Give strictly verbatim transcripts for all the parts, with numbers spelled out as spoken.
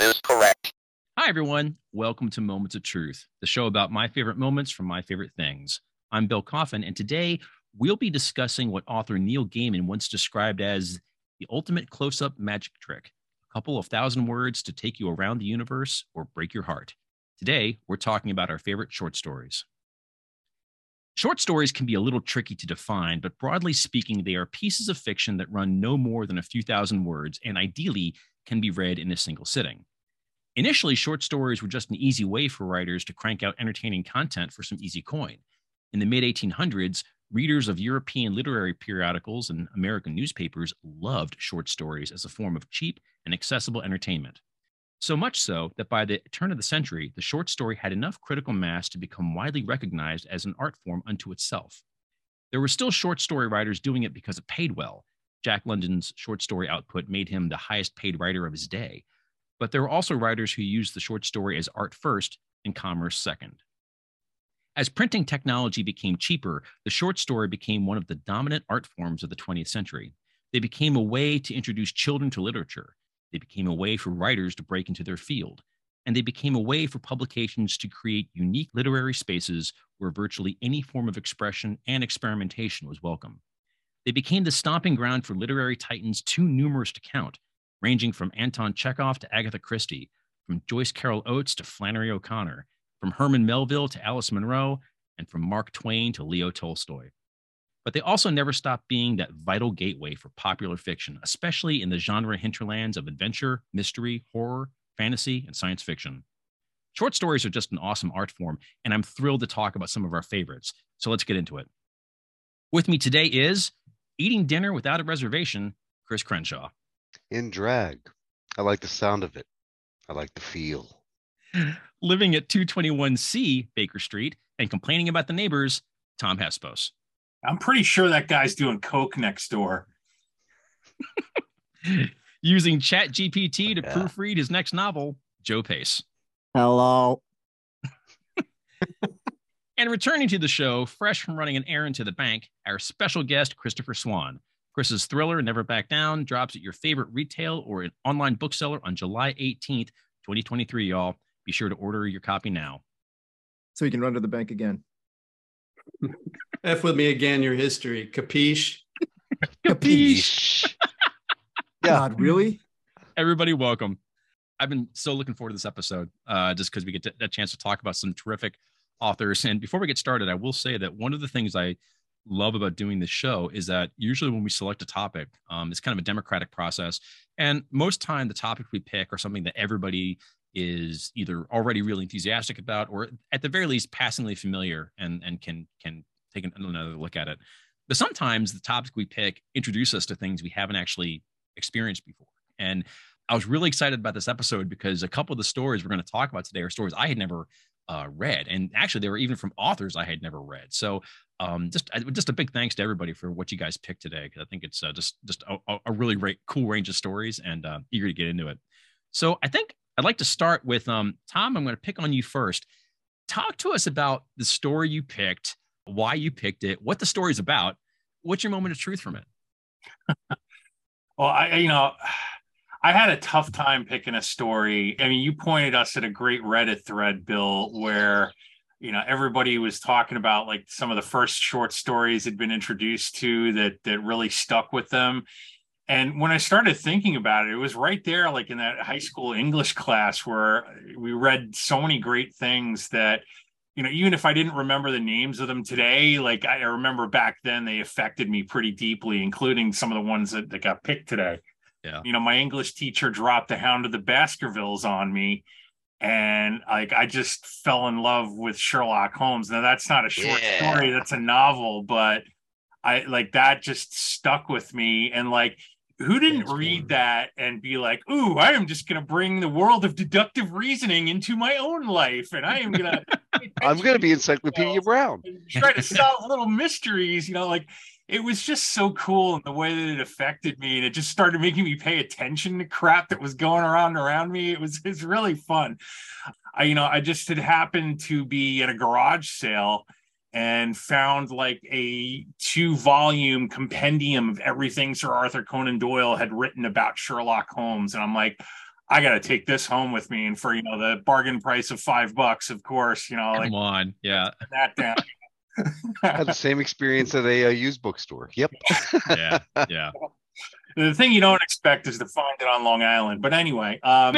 is correct. Hi, everyone. Welcome to Moments of Truth, the show about my favorite moments from my favorite things. I'm Bill Coffin, and today we'll be discussing what author Neil Gaiman once described as the ultimate close-up magic trick, a couple of thousand words to take you around the universe or break your heart. Today, we're talking about our favorite short stories. Short stories can be a little tricky to define, but broadly speaking, they are pieces of fiction that run no more than a few thousand words and ideally can be read in a single sitting. Initially, short stories were just an easy way for writers to crank out entertaining content for some easy coin. In the mid eighteen hundreds, readers of European literary periodicals and American newspapers loved short stories as a form of cheap and accessible entertainment. So much so that by the turn of the century, the short story had enough critical mass to become widely recognized as an art form unto itself. There were still short story writers doing it because it paid well. Jack London's short story output made him the highest paid writer of his day. But there were also writers who used the short story as art first and commerce second. As printing technology became cheaper, the short story became one of the dominant art forms of the twentieth century. They became a way to introduce children to literature. They became a way for writers to break into their field. And they became a way for publications to create unique literary spaces where virtually any form of expression and experimentation was welcome. They became the stomping ground for literary titans too numerous to count, ranging from Anton Chekhov to Agatha Christie, from Joyce Carol Oates to Flannery O'Connor, from Herman Melville to Alice Munro, and from Mark Twain to Leo Tolstoy. But they also never stopped being that vital gateway for popular fiction, especially in the genre hinterlands of adventure, mystery, horror, fantasy, and science fiction. Short stories are just an awesome art form, and I'm thrilled to talk about some of our favorites. So let's get into it. With me today is eating dinner without a reservation, Chris Crenshaw. In drag. I like the sound of it. I like the feel. Living at two twenty-one C Baker Street and complaining about the neighbors, Tom Hespos. I'm pretty sure that guy's doing coke next door. Using Chat G P T to Yeah. proofread his next novel, Joe Pace. Hello. And returning to the show, fresh from running an errand to the bank, our special guest, Christopher Swan. Chris's thriller, Never Back Down, drops at your favorite retail or an online bookseller on July eighteenth, twenty twenty-three, y'all. Be sure to order your copy now. So you can run to the bank again. F with me again, your history. Capiche? Capiche. Yeah. God, really? Everybody, welcome. I've been so looking forward to this episode, uh, just because we get to, a chance to talk about some terrific authors. And before we get started, I will say that one of the things I love about doing this show is that usually when we select a topic, um, it's kind of a democratic process. And most time the topics we pick are something that everybody is either already really enthusiastic about, or at the very least passingly familiar and, and can, can take another look at it. But sometimes the topics we pick introduce us to things we haven't actually experienced before. And I was really excited about this episode because a couple of the stories we're going to talk about today are stories I had never uh, read. And actually they were even from authors I had never read. So um, just, just a big thanks to everybody for what you guys picked today. Cause I think it's uh, just, just a, a really great, cool range of stories, and uh, eager to get into it. So I think I'd like to start with um, Tom. I'm going to pick on you first. Talk to us about the story you picked, why you picked it, what the story's about. What's your moment of truth from it? Well, I, you know, I had a tough time picking a story. I mean, you pointed us at a great Reddit thread, Bill, where, you know, everybody was talking about like some of the first short stories had been introduced to that that really stuck with them. And when I started thinking about it, it was right there, like in that high school English class where we read so many great things that, you know, even if I didn't remember the names of them today, like I remember back then they affected me pretty deeply, including some of the ones that, that got picked today. Yeah. You know, my English teacher dropped The Hound of the Baskervilles on me, and like I just fell in love with Sherlock Holmes. Now that's not a short Yeah. story, that's a novel, but I like that just stuck with me. And like, who didn't That's read cool. that and be like, ooh, I am just going to bring the world of deductive reasoning into my own life, and I am going to I'm going to be Encyclopedia Brown. and try to solve little mysteries, you know, like it was just so cool in the way that it affected me. And it just started making me pay attention to crap that was going around around me. It was, it's really fun. I, you know, I just had happened to be at a garage sale and found like a two volume compendium of everything Sir Arthur Conan Doyle had written about Sherlock Holmes. And I'm like, I got to take this home with me, and for, you know, the bargain price of five bucks, of course, you know, like Come on. Yeah. that down. I had the same experience at a, uh used bookstore. Yep. Yeah. Yeah. The thing you don't expect is to find it on Long Island. But anyway, um,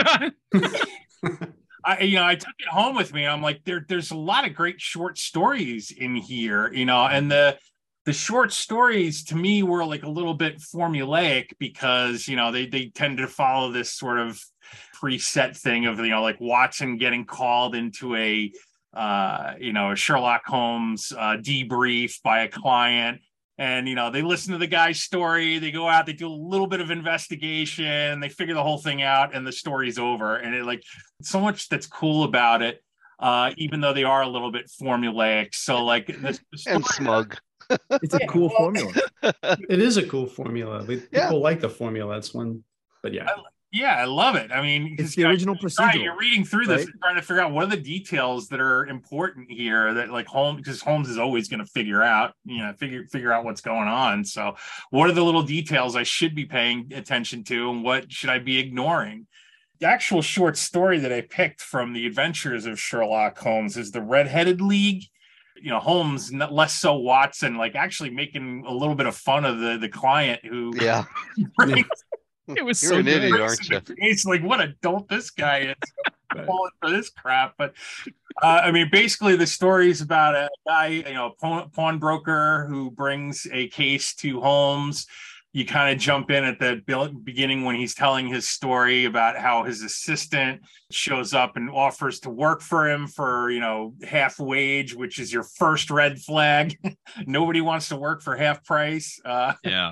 I, you know, I took it home with me. And I'm like, there, there's a lot of great short stories in here, you know, and the, the short stories to me were like a little bit formulaic because, you know, they, they tend to follow this sort of preset thing of, you know, like Watson getting called into a, uh, you know, a Sherlock Holmes uh, debrief by a client. And, you know, they listen to the guy's story, they go out, they do a little bit of investigation, they figure the whole thing out, and the story's over. And it, like, so much that's cool about it, uh, even though they are a little bit formulaic. So, like, this And smug. It's a cool formula. It is a cool formula. We, Yeah. People like the formula. It's one, but yeah. I, yeah, I love it. I mean, It's the you know, original Right, procedural. you're reading through this right? and trying to figure out what are the details that are important here that, like, Holmes, because Holmes is always going to figure out, you know, figure figure out what's going on. So what are the little details I should be paying attention to, and what should I be ignoring? The actual short story that I picked from the Adventures of Sherlock Holmes is the Red-Headed League. You know, Holmes, not less so Watson, like actually making a little bit of fun of the the client who Yeah. brings It was You're so an good. idiot, aren't you? It's like, what a dolt this guy is. I'm falling for this crap. But uh, I mean, basically, the story is about a guy, you know, pawn, pawnbroker who brings a case to Holmes. You kind of jump in at the beginning when he's telling his story about how his assistant shows up and offers to work for him for, you know, half wage, which is your first red flag. Nobody wants to work for half price. Uh, Yeah.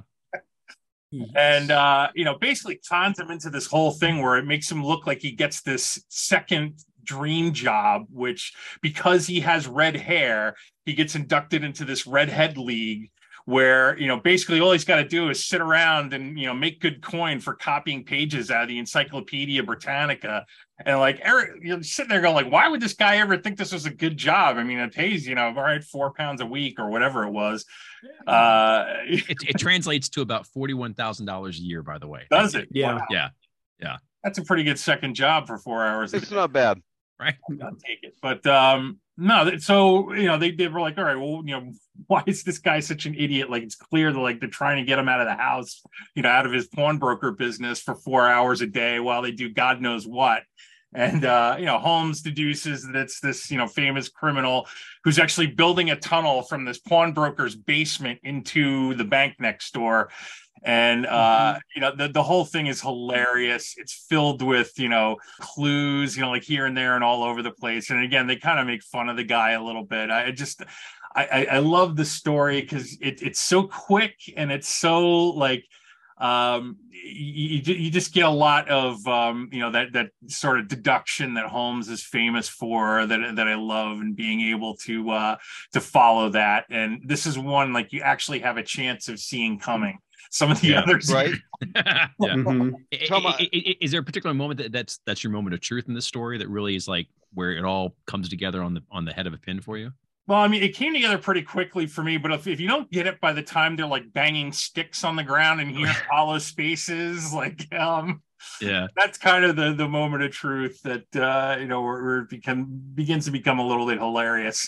and uh you know, basically cons him into this whole thing where it makes him look like he gets this second dream job, which, because he has red hair, he gets inducted into this redhead league where, you know, basically all he's got to do is sit around and, you know, make good coin for copying pages out of the Encyclopedia Britannica. And like, Eric, you're sitting there going like, why would this guy ever think this was a good job? I mean, it pays, you know, all right, four pounds a week or whatever it was. Uh, It, it translates to about forty-one thousand dollars a year, by the way. does it? Yeah. Wow. Yeah. Yeah. That's a pretty good second job for four hours. a It's day. not bad. Right. I'll take it. But um, no, th- so, you know, they, they were like, all right, well, you know, why is this guy such an idiot? Like, it's clear that, like, they're trying to get him out of the house, you know, out of his pawnbroker business for four hours a day while they do God knows what. And, uh, you know, Holmes deduces that it's this, you know, famous criminal who's actually building a tunnel from this pawnbroker's basement into the bank next door. And, uh, you know, the, the whole thing is hilarious. It's filled with, you know, clues, you know, like here and there and all over the place. And again, they kind of make fun of the guy a little bit. I just, I, I, I love the story because it, it's so quick and it's so like, um you, you just get a lot of um you know that that sort of deduction that Holmes is famous for, that that I love, and being able to uh to follow that. And this is one like you actually have a chance of seeing coming. Some of the Yeah, others, Right? Yeah. Mhm. I- Tom, I- I- I- I- Is there a particular moment that that's that's your moment of truth in this story that really is like where it all comes together on the on the head of a pin for you? Well, I mean, it came together pretty quickly for me, but if, if you don't get it by the time they're like banging sticks on the ground and hearing hollow spaces, like um Yeah. that's kind of the the moment of truth that uh you know where, where it become begins to become a little bit hilarious.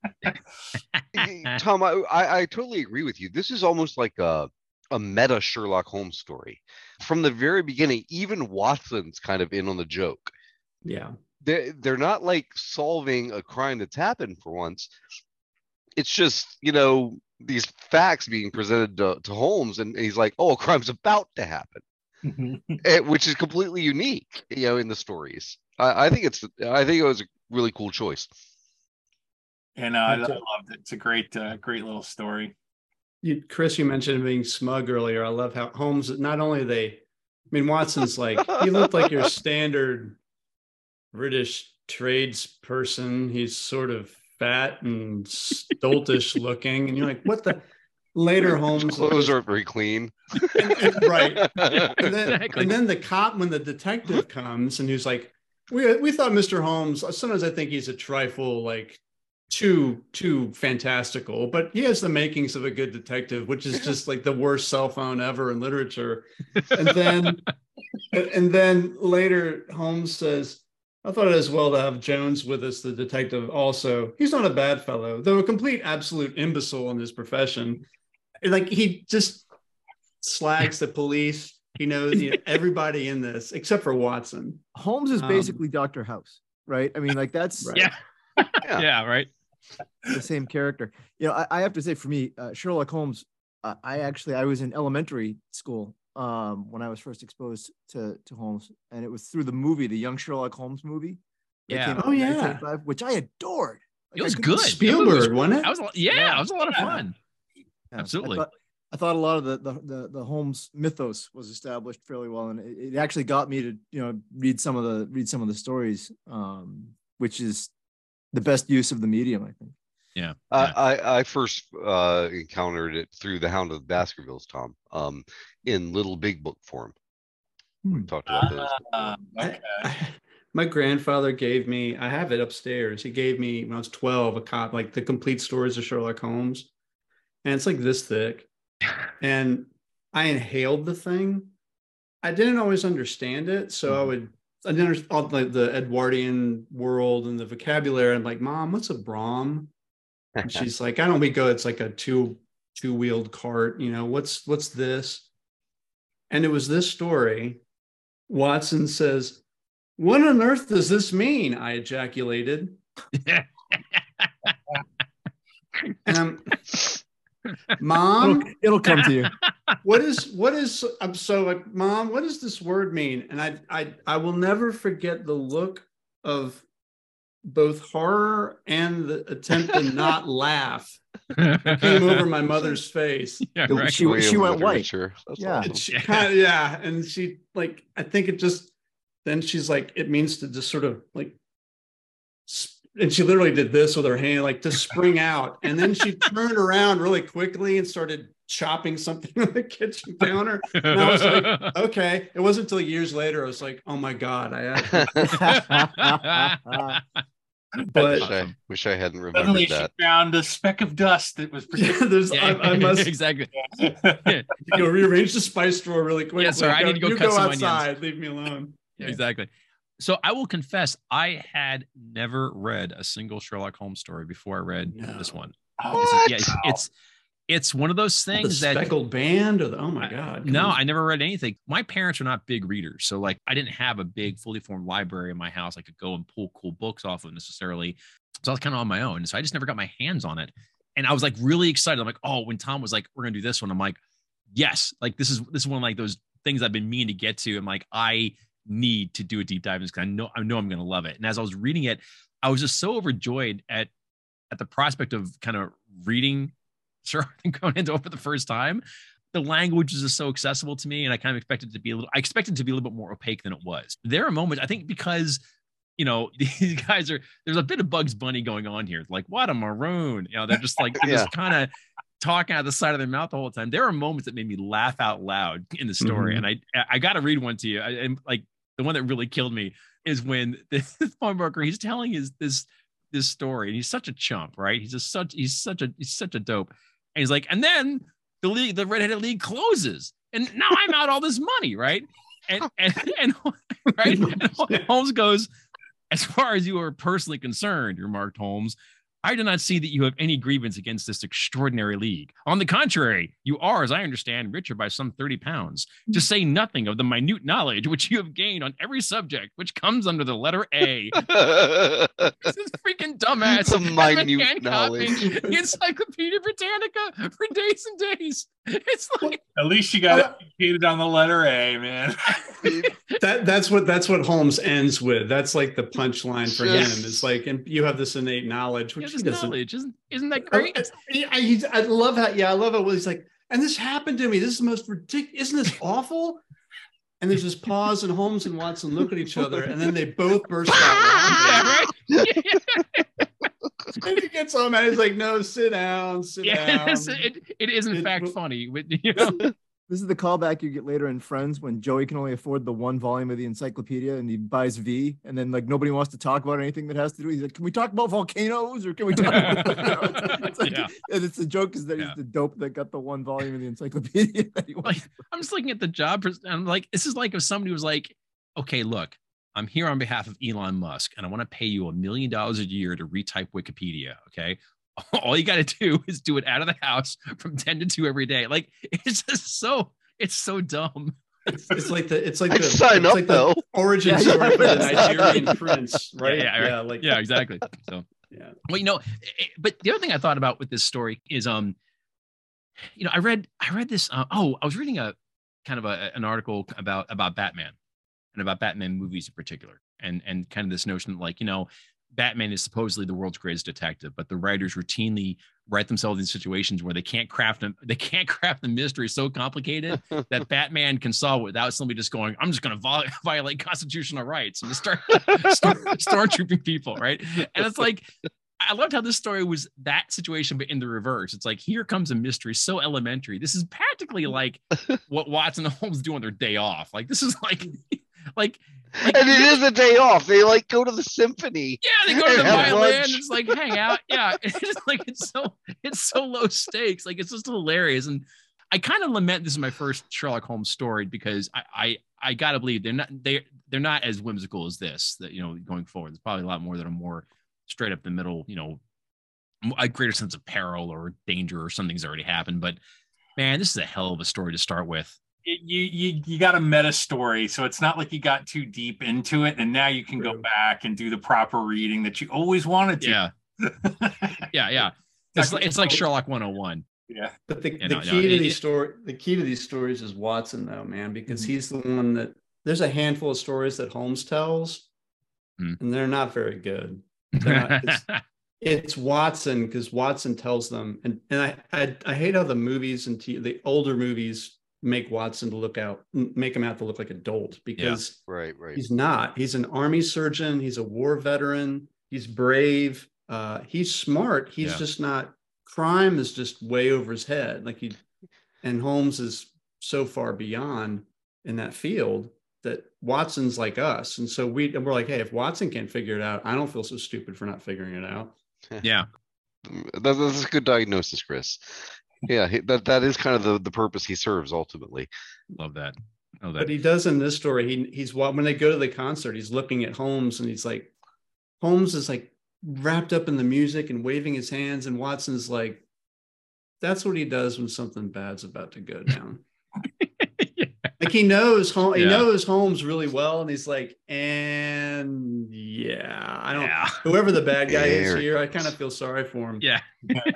Tom, I, I I totally agree with you. This is almost like a a meta Sherlock Holmes story. From the very beginning, even Watson's kind of in on the joke. Yeah. They're, they're not like solving a crime that's happened for once. It's just, you know, these facts being presented to, to Holmes, and he's like, oh, a crime's about to happen, eh, which is completely unique, you know, in the stories. I, I think it's, I think it was a really cool choice. And uh, I, I loved it. It's a great, uh, great little story. You, Chris, you mentioned being smug earlier. I love how Holmes, not only they, I mean, Watson's like, he looked like your standard British tradesperson. He's sort of fat and stoltish looking. And you're like, what the? Later, Holmes. His clothes aren't very clean. And, and, right. And then, Exactly. and then the cop, when the detective comes and he's like, we, we thought Mister Holmes, sometimes I think he's a trifle like too too fantastical, but he has the makings of a good detective, which is just like the worst cell phone ever in literature. And then and then later Holmes says, I thought it as well to have Jones with us, the detective also. He's not a bad fellow, though a complete absolute imbecile in his profession. Like he just slags the police. He knows, you know, everybody in this except for Watson. Holmes is Um, basically Doctor House, right? I mean, like that's Right. Yeah. Yeah. Yeah, right. the same character. You know, I, I have to say, for me, uh, Sherlock Holmes. Uh, I actually I was in elementary school um, when I was first exposed to to Holmes, and it was through the movie, the Young Sherlock Holmes movie. that Yeah. came out Oh, in yeah. nineteen eighty-five, which I adored. Like, It I was couldn't- good. Spielberg, wasn't it? I was, yeah, Yeah. it was a lot of Yeah. fun. Yeah, Absolutely. I thought, I thought a lot of the, the the the Holmes mythos was established fairly well, and it, it actually got me to you know read some of the read some of the stories, um, which is the best use of the medium, I think. Yeah. I, yeah. I I first uh, encountered it through The Hound of the Baskervilles, Tom, um, in Little Big Book form. Hmm. We talked about those. Ah, before. okay. I- I- my grandfather gave me, I have it upstairs. He gave me when I was twelve a copy, like the complete stories of Sherlock Holmes. And it's like this thick. And I inhaled the thing. I didn't always understand it. So I would, I didn't understand all the, the Edwardian world and the vocabulary. I'm like, Mom, what's a Brom? And she's like, I don't we go, it's like a two, two wheeled cart. You know, what's, what's this? And it was this story. Watson says, what on earth does this mean? I ejaculated. And I'm, Mom, It'll, it'll come to you. what is what is I'm so like, Mom, what does this word mean? And I I I will never forget the look of both horror and the attempt to not laugh came over my mother's face. Yeah, It- right. she- Way she of went white. literature. That's Yeah. awesome. And she Yeah. kind of, yeah, and she like I think it just then she's like it means to just sort of like sp- and she literally did this with her hand like to spring out, and then she turned around really quickly and started chopping something on the kitchen counter. And I was like, okay. It wasn't until years later I was like, oh my god, I actually, but wish, I, wish I hadn't remembered Suddenly she that. found a speck of dust that was yeah, there's Yeah, I, I must exactly. go rearrange the spice drawer really quick. Yeah, sorry, I need to go you cut go some onions. outside, leave me alone. Yeah, exactly. So I will confess, I had never read a single Sherlock Holmes story before I read No. this one. Oh, This is- yeah, it's, it's it's one of those The things that speckled band or the oh my god. no, come on. I never read anything. My parents are not big readers, so like I didn't have a big, fully formed library in my house I could go and pull cool books off of necessarily. So I was kind of on my own, so I just never got my hands on it. And I was like really excited. I'm like, oh, when Tom was like, "We're gonna do this one," I'm like, yes, like this is this is one of like those things I've been meaning to get to. I'm like, I need to do a deep dive in this because I know I know I'm gonna love it. And as I was reading it, I was just so overjoyed at at the prospect of kind of reading Sherlock and Conan Doyle for the first time. The language is just so accessible to me, and I kind of expected it to be a little. I expected it to be a little bit more opaque than it was. There are moments, I think, because you know these guys are. There's a bit of Bugs Bunny going on here. Like, what a maroon! You know, they're just like they're Yeah. just kind of talking out of the side of their mouth the whole time. There are moments that made me laugh out loud in the story, Mhm. and I I got to read one to you. I, and like the one that really killed me is when this pawnbroker he's telling his this this story, and he's such a chump, right? He's just such he's such a he's such a dope. And he's like, and then the league, the redheaded league closes, and now I'm out all this money, right? And and and right, and Holmes goes, as far as you are personally concerned, remarked Holmes, I do not see that you have any grievance against this extraordinary league. On the contrary, you are, as I understand, richer by some thirty pounds, to say nothing of the minute knowledge which you have gained on every subject, which comes under the letter A. This is freaking dumbass. The has been minute hand knowledge. copying the Encyclopedia Britannica for days and days. It's like, At least you got educated on the letter A, man. that that's what that's what Holmes ends with. That's like the punchline for Yes. him. It's like, and you have this innate knowledge, yeah, which this he doesn't. knowledge. Isn't, isn't that I, great? I, I, he's- I love how, yeah, I love it. When he's like, and this happened to me. This is the most ridiculous. Isn't this awful? And there's this pause, and Holmes and Watson look at each other, and then they both burst out laughing. Yeah, right? Yeah. And he gets home, and he's like, "No, sit down, sit Yes, down." it, it is in It- fact well- funny. But, you know, This is the callback you get later in Friends when Joey can only afford the one volume of the encyclopedia and he buys V, and then like nobody wants to talk about anything that has to do. He's like, "Can we talk about volcanoes or can we talk?" About, you know, it's, it's like, yeah. And it's the joke is that yeah. he's the dope that got the one volume of the encyclopedia. That he like, I'm just looking at the job. And I'm like, this is like if somebody was like, "Okay, look, I'm here on behalf of Elon Musk, and I want to pay you a million dollars a year to retype Wikipedia." Okay. All you got to do is do it out of the house from ten to two every day. Like, it's just so, it's so dumb. It's, it's like the, it's like I'd the, sign it's up, like though. the origin story for the Nigerian prince, right? Yeah, yeah, yeah, like, yeah, exactly. So, yeah. Well, you know, but the other thing I thought about with this story is, um, you know, I read, I read this. Uh, oh, I was reading a kind of a, an article about about Batman and about Batman movies in particular, and and kind of this notion that, like, you know, Batman is supposedly the world's greatest detective, but the writers routinely write themselves in situations where they can't craft them. They can't craft the mystery so complicated that Batman can solve it without somebody just going, "I'm just going to vol- violate constitutional rights and just start, start stormtrooping people." Right. And it's like, I loved how this story was that situation, but in the reverse. It's like, here comes a mystery so elementary. This is practically like what Watson and Holmes do on their day off. Like, this is like, like, Like, and it is a day off. They like go to the symphony. Yeah, they go to the violin. And it's like hang out. Yeah, it's just like it's so it's so low stakes. Like, it's just hilarious. And I kind of lament this is my first Sherlock Holmes story because I I, I gotta believe they're not they they're not as whimsical as this. That, you know, going forward, there's probably a lot more that are more straight up the middle. You know, a greater sense of peril or danger or something's already happened. But man, this is a hell of a story to start with. It, you you you got a meta story, so it's not like you got too deep into it, and now you can True. go back and do the proper reading that you always wanted to. Yeah, yeah, yeah. It's like, it's like Sherlock one oh one. Yeah, but the, you the know, key no, to it, these it, story the key to these stories is Watson, though, man, because mm-hmm. he's the one that there's a handful of stories that Holmes tells, mm-hmm. and they're not very good. Not, it's, it's Watson because Watson tells them, and and I I, I hate how the movies and t- the older movies make Watson to look out, make him out to look like a dolt because yeah. right, right. he's not. He's an army surgeon. He's a war veteran. He's brave. Uh, he's smart. He's yeah. just not. Crime is just way over his head. Like he, and Holmes is so far beyond in that field that Watson's like us. And so we, and we're like, hey, if Watson can't figure it out, I don't feel so stupid for not figuring it out. Yeah, that, that's a good diagnosis, Chris. Yeah, that that is kind of the, the purpose he serves ultimately. Love that. Love that. But he does in this story. He he's when they go to the concert, he's looking at Holmes and he's like, Holmes is like wrapped up in the music and waving his hands, and Watson's like, that's what he does when something bad's about to go down. yeah. Like he knows Holmes, he yeah. knows Holmes really well, and he's like, and yeah, I don't. Yeah. Whoever the bad guy is here, I kind of feel sorry for him. Yeah.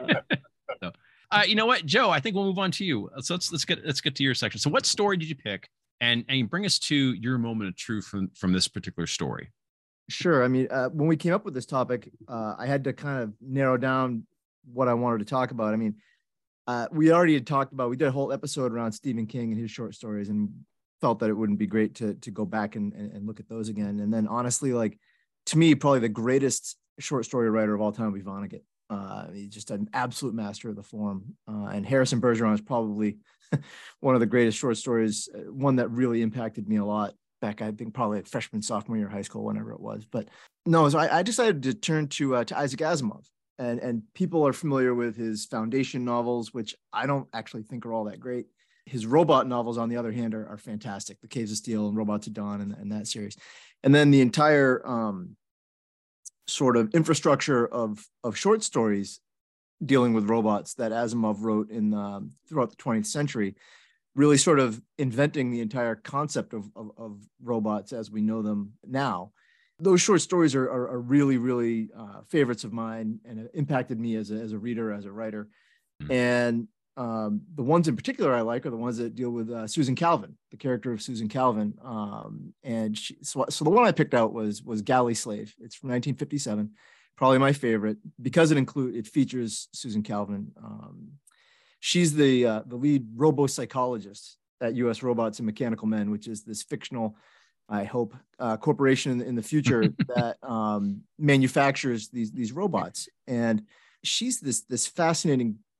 so. Uh, you know what, Joe? I think we'll move on to you. So let's let's get let's get to your section. So, what story did you pick, and and bring us to your moment of truth from from this particular story? Sure. I mean, uh, when we came up with this topic, uh, I had to kind of narrow down what I wanted to talk about. I mean, uh, we already had talked about. We did a whole episode around Stephen King and his short stories, and felt that it wouldn't be great to to go back and and, and look at those again. And then, honestly, like to me, probably the greatest short story writer of all time would be Vonnegut. Uh, he's just an absolute master of the form. Uh, and Harrison Bergeron is probably one of the greatest short stories, one that really impacted me a lot back, I think probably at freshman, sophomore year of high school, whenever it was. But no, so I, I decided to turn to uh, to Isaac Asimov. And, and people are familiar with his Foundation novels, which I don't actually think are all that great. His robot novels, on the other hand, are, are fantastic. The Caves of Steel and Robots of Dawn and, and that series. And then the entire um, sort of infrastructure of, of short stories dealing with robots that Asimov wrote in um, throughout the twentieth century, really sort of inventing the entire concept of, of, of robots as we know them now. Those short stories are, are, are really, really uh, favorites of mine, and it impacted me as a, as a reader, as a writer. Mm-hmm. And um, the ones in particular I like are the ones that deal with uh, Susan Calvin, the character of Susan Calvin. Um, and she, so, so the one I picked out was was Galley Slave. It's from nineteen fifty-seven, probably my favorite because it include it features Susan Calvin. Um, she's the uh, the lead robo-psychologist at U S Robots and Mechanical Men, which is this fictional, I hope, uh, corporation in, in the future that um, manufactures these these robots. And she's this this fascinating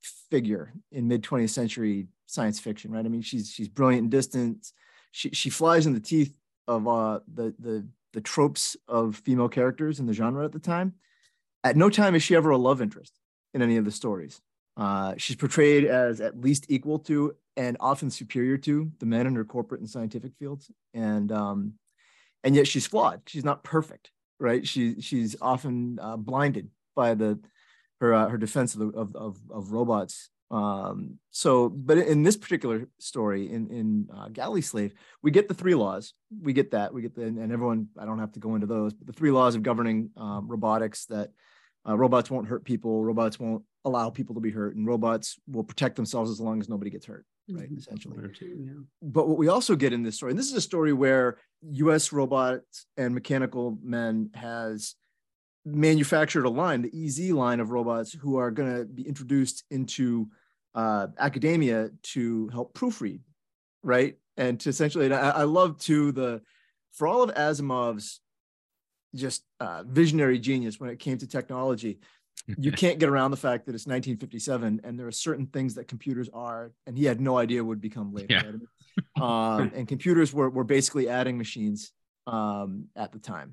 figure in mid twentieth century science fiction, right? I mean, she's she's brilliant in distance. She she flies in the teeth of uh, the the the tropes of female characters in the genre at the time. At no time is she ever a love interest in any of the stories. Uh, she's portrayed as at least equal to and often superior to the men in her corporate and scientific fields, and um, and yet she's flawed. She's not perfect, right? She she's often uh, blinded by the her uh, her defense of, the, of of of robots. Um, so, but in this particular story, in in uh, Galley Slave, we get the three laws. We get that. We get the and everyone. I don't have to go into those, but the three laws of governing um, robotics that uh, robots won't hurt people, robots won't allow people to be hurt, and robots will protect themselves as long as nobody gets hurt. Right, essentially. Yeah. But what we also get in this story, and this is a story where U S robots and mechanical men has manufactured a line, the E Z line of robots, who are going to be introduced into uh, academia to help proofread, right? And to essentially, and I, I love too the, for all of Asimov's just uh, visionary genius when it came to technology, you can't get around the fact that it's nineteen fifty-seven and there are certain things that computers are, and he had no idea would become later. Yeah. Right? Um, and computers were, were basically adding machines um, at the time.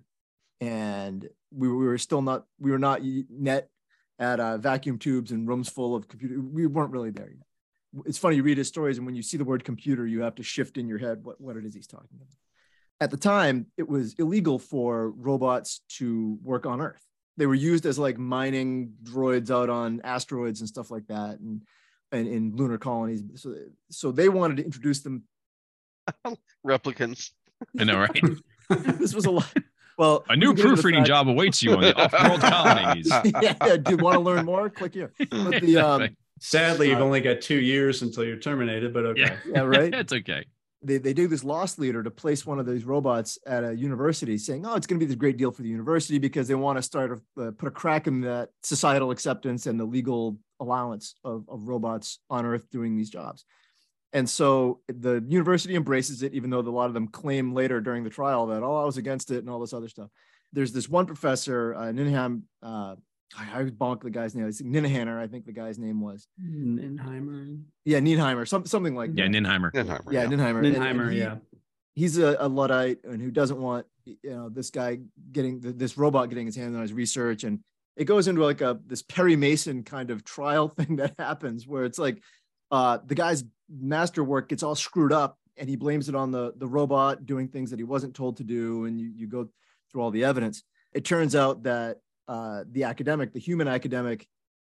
And we, we were still not, we were not net at uh, vacuum tubes and rooms full of computer. We weren't really there yet. It's funny, you read his stories, and when you see the word computer, you have to shift in your head what, what it is he's talking about. At the time, it was illegal for robots to work on Earth. They were used as like mining droids out on asteroids and stuff like that, and, and in lunar colonies. So, so they wanted to introduce them. Replicants. I know, right? This was a lot. Well, a new proofreading fact- job awaits you on the off-world colonies. yeah, yeah, do you want to learn more? Click here. But the, um, Sadly, you've uh, only got two years until you're terminated, but okay. Yeah, yeah right. It's okay. They, they do this loss leader to place one of these robots at a university, saying, oh, it's going to be this great deal for the university because they want to start a, uh, put a crack in that societal acceptance and the legal allowance of, of robots on Earth doing these jobs. And so the university embraces it, even though a lot of them claim later during the trial that, oh, I was against it and all this other stuff. There's this one professor, uh, Ninham, uh, I, I bonk the guy's name. It's Ninhaner, I think the guy's name was. Ninheimer. Yeah, Nienheimer, some, something like yeah, that. Ninheimer. Ninheimer, Yeah, yeah. Ninheimer. And- Ninheimer, and he- yeah. He's a, a Luddite and who doesn't want, you know, this guy getting this robot getting his hands on his research. And it goes into like a this Perry Mason kind of trial thing that happens where it's like uh, the guy's masterwork gets all screwed up and he blames it on the, the robot doing things that he wasn't told to do. And you, you go through all the evidence. It turns out that uh, the academic, the human academic,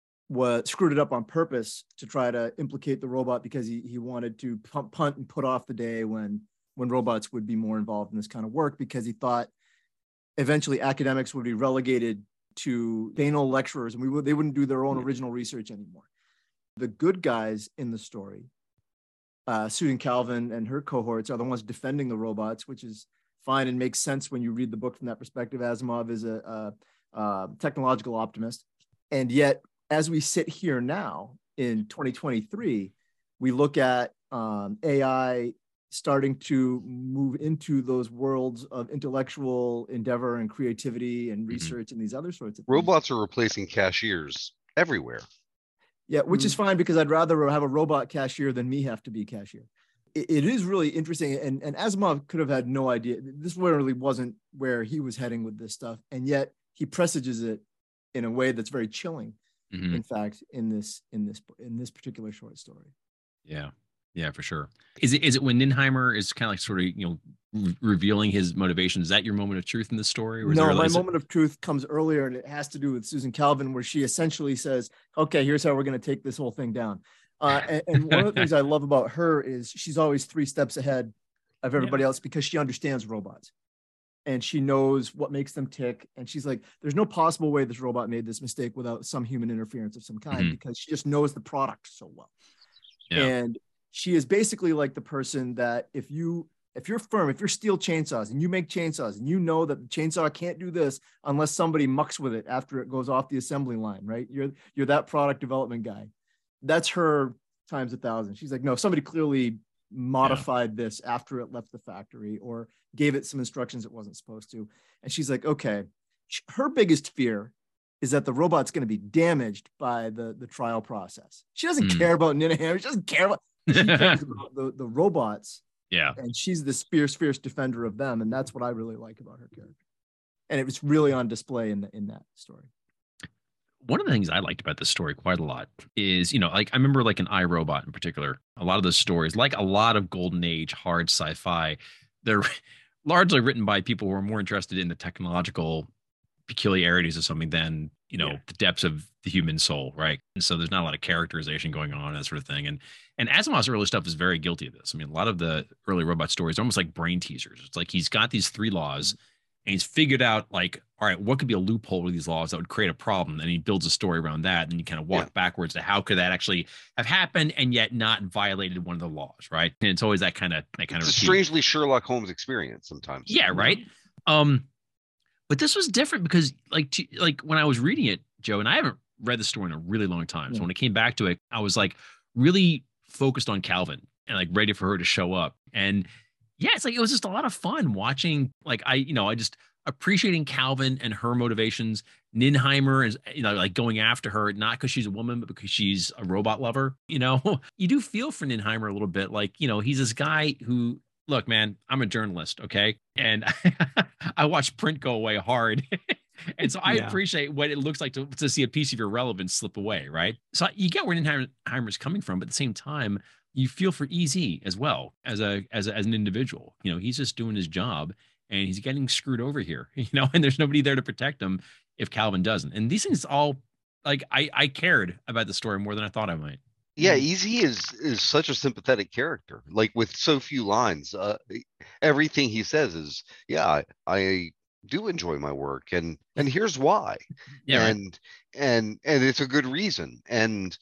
was screwed it up on purpose to try to implicate the robot because he, he wanted to punt, punt and put off the day when when robots would be more involved in this kind of work, because he thought eventually academics would be relegated to banal lecturers and we would, they wouldn't do their own original research anymore. The good guys in the story, uh, Susan Calvin and her cohorts, are the ones defending the robots, which is fine and makes sense when you read the book from that perspective. Asimov is a, a, a technological optimist. And yet, as we sit here now in twenty twenty-three, we look at um, A I starting to move into those worlds of intellectual endeavor and creativity and research and these other sorts of things. Robots are replacing cashiers everywhere. Yeah, which Mm. is fine because I'd rather have a robot cashier than me have to be cashier. It, it is really interesting. And, and Asimov could have had no idea. This really wasn't where he was heading with this stuff. And yet he presages it in a way that's very chilling. Mhm. In fact, in this, in this, in this particular short story. Yeah. Yeah, for sure. Is it is it when Ninheimer is kind of like sort of, you know, re- revealing his motivation? Is that your moment of truth in the story? Or is No, there, my is it- moment of truth comes earlier, and it has to do with Susan Calvin, where she essentially says, okay, here's how we're going to take this whole thing down. Uh, and, and one of the things I love about her is she's always three steps ahead of everybody else because she understands robots and she knows what makes them tick. And she's like, there's no possible way this robot made this mistake without some human interference of some kind, Mhm. because she just knows the product so well. Yeah. And she is basically like the person that if you, if you're firm, if you're steel chainsaws and you make chainsaws and you know that the chainsaw can't do this unless somebody mucks with it after it goes off the assembly line, right? You're, you're that product development guy. That's her times a thousand. She's like, no, somebody clearly modified this after it left the factory or gave it some instructions it wasn't supposed to. And she's like, okay, her biggest fear is that the robot's going to be damaged by the, the trial process. She doesn't Mm. care about Nina Hammer. She doesn't care about, she cares about the, the robots. Yeah. And she's the fierce, fierce defender of them. And that's what I really like about her character. And it was really on display in the, in that story. One of the things I liked about this story quite a lot is, you know, like I remember like an iRobot in particular, a lot of those stories, like a lot of golden age hard sci-fi, they're largely written by people who are more interested in the technological peculiarities of something than, you know, Yeah. the depths of the human soul, right? And so there's not a lot of characterization going on, that sort of thing. And and Asimov's early stuff is very guilty of this. I mean, a lot of the early robot stories are almost like brain teasers. It's like he's got these three laws and he's figured out like, all right, what could be a loophole with these laws that would create a problem? And he builds a story around that. And you kind of walk Yeah. backwards to how could that actually have happened and yet not violated one of the laws, right? And it's always that kind of that kind It's a of strangely Sherlock Holmes experience sometimes. yeah, right. Um, but this was different because like to, like when I was reading it, Joe, and I haven't read the story in a really long time. So Yeah. when I came back to it, I was like really focused on Calvin and like ready for her to show up. And yeah, it's like it was just a lot of fun watching. Like I, you know, I just appreciating Calvin and her motivations. Ninheimer is, you know, like going after her not because she's a woman, but because she's a robot lover. You know, you do feel for Ninheimer a little bit. Like, you know, he's this guy who, look, man, I'm a journalist, okay, and I watch print go away hard. And so I Yeah. appreciate what it looks like to, to see a piece of your relevance slip away, right? So you get where Ninheimer's coming from, but at the same time, you feel for E Z as well as a, as a as an individual. You know, he's just doing his job and he's getting screwed over here, you know, and there's nobody there to protect him if Calvin doesn't. And these things all like I I cared about the story more than I thought I might. Yeah, Easy is is such a sympathetic character. Like with so few lines, uh, everything he says is, yeah, I, I do enjoy my work, and and here's why. Yeah, right. and and and it's a good reason. And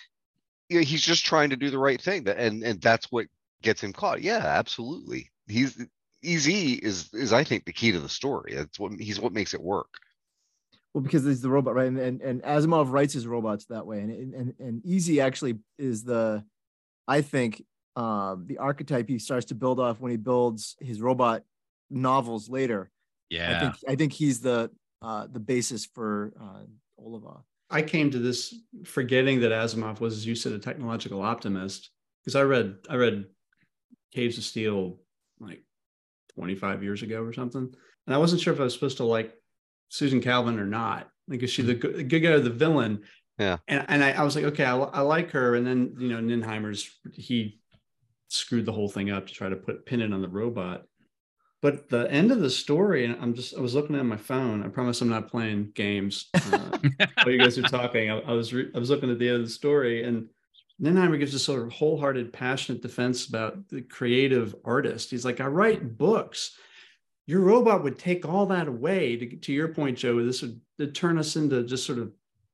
you know, he's just trying to do the right thing. That and and that's what gets him caught. Yeah, absolutely. He's Easy is is I think the key to the story. That's what he's what makes it work. Well, because he's the robot, right? And, and and Asimov writes his robots that way, and and and Easy actually is the, I think, um, the archetype he starts to build off when he builds his robot novels later. Yeah, I think I think he's the uh, the basis for uh, Oliva. I came to this forgetting that Asimov was, as you said, a technological optimist, because I read I read Caves of Steel like twenty-five years ago or something, and I wasn't sure if I was supposed to like Susan Calvin or not. Like, is she the good, good guy or the villain? Yeah. And and I, I was like, okay, I, I like her. And then, you know, Ninheimer's, he screwed the whole thing up to try to put pin it on the robot. But the end of the story, and I'm just, I was looking at my phone. I promise I'm not playing games uh, while you guys are talking. I, I was, re- I was looking at the end of the story, and Ninheimer gives a sort of wholehearted, passionate defense about the creative artist. He's like, I write books. Your robot would take all that away. To, to your point, Joe, this would it'd turn us into just sort of,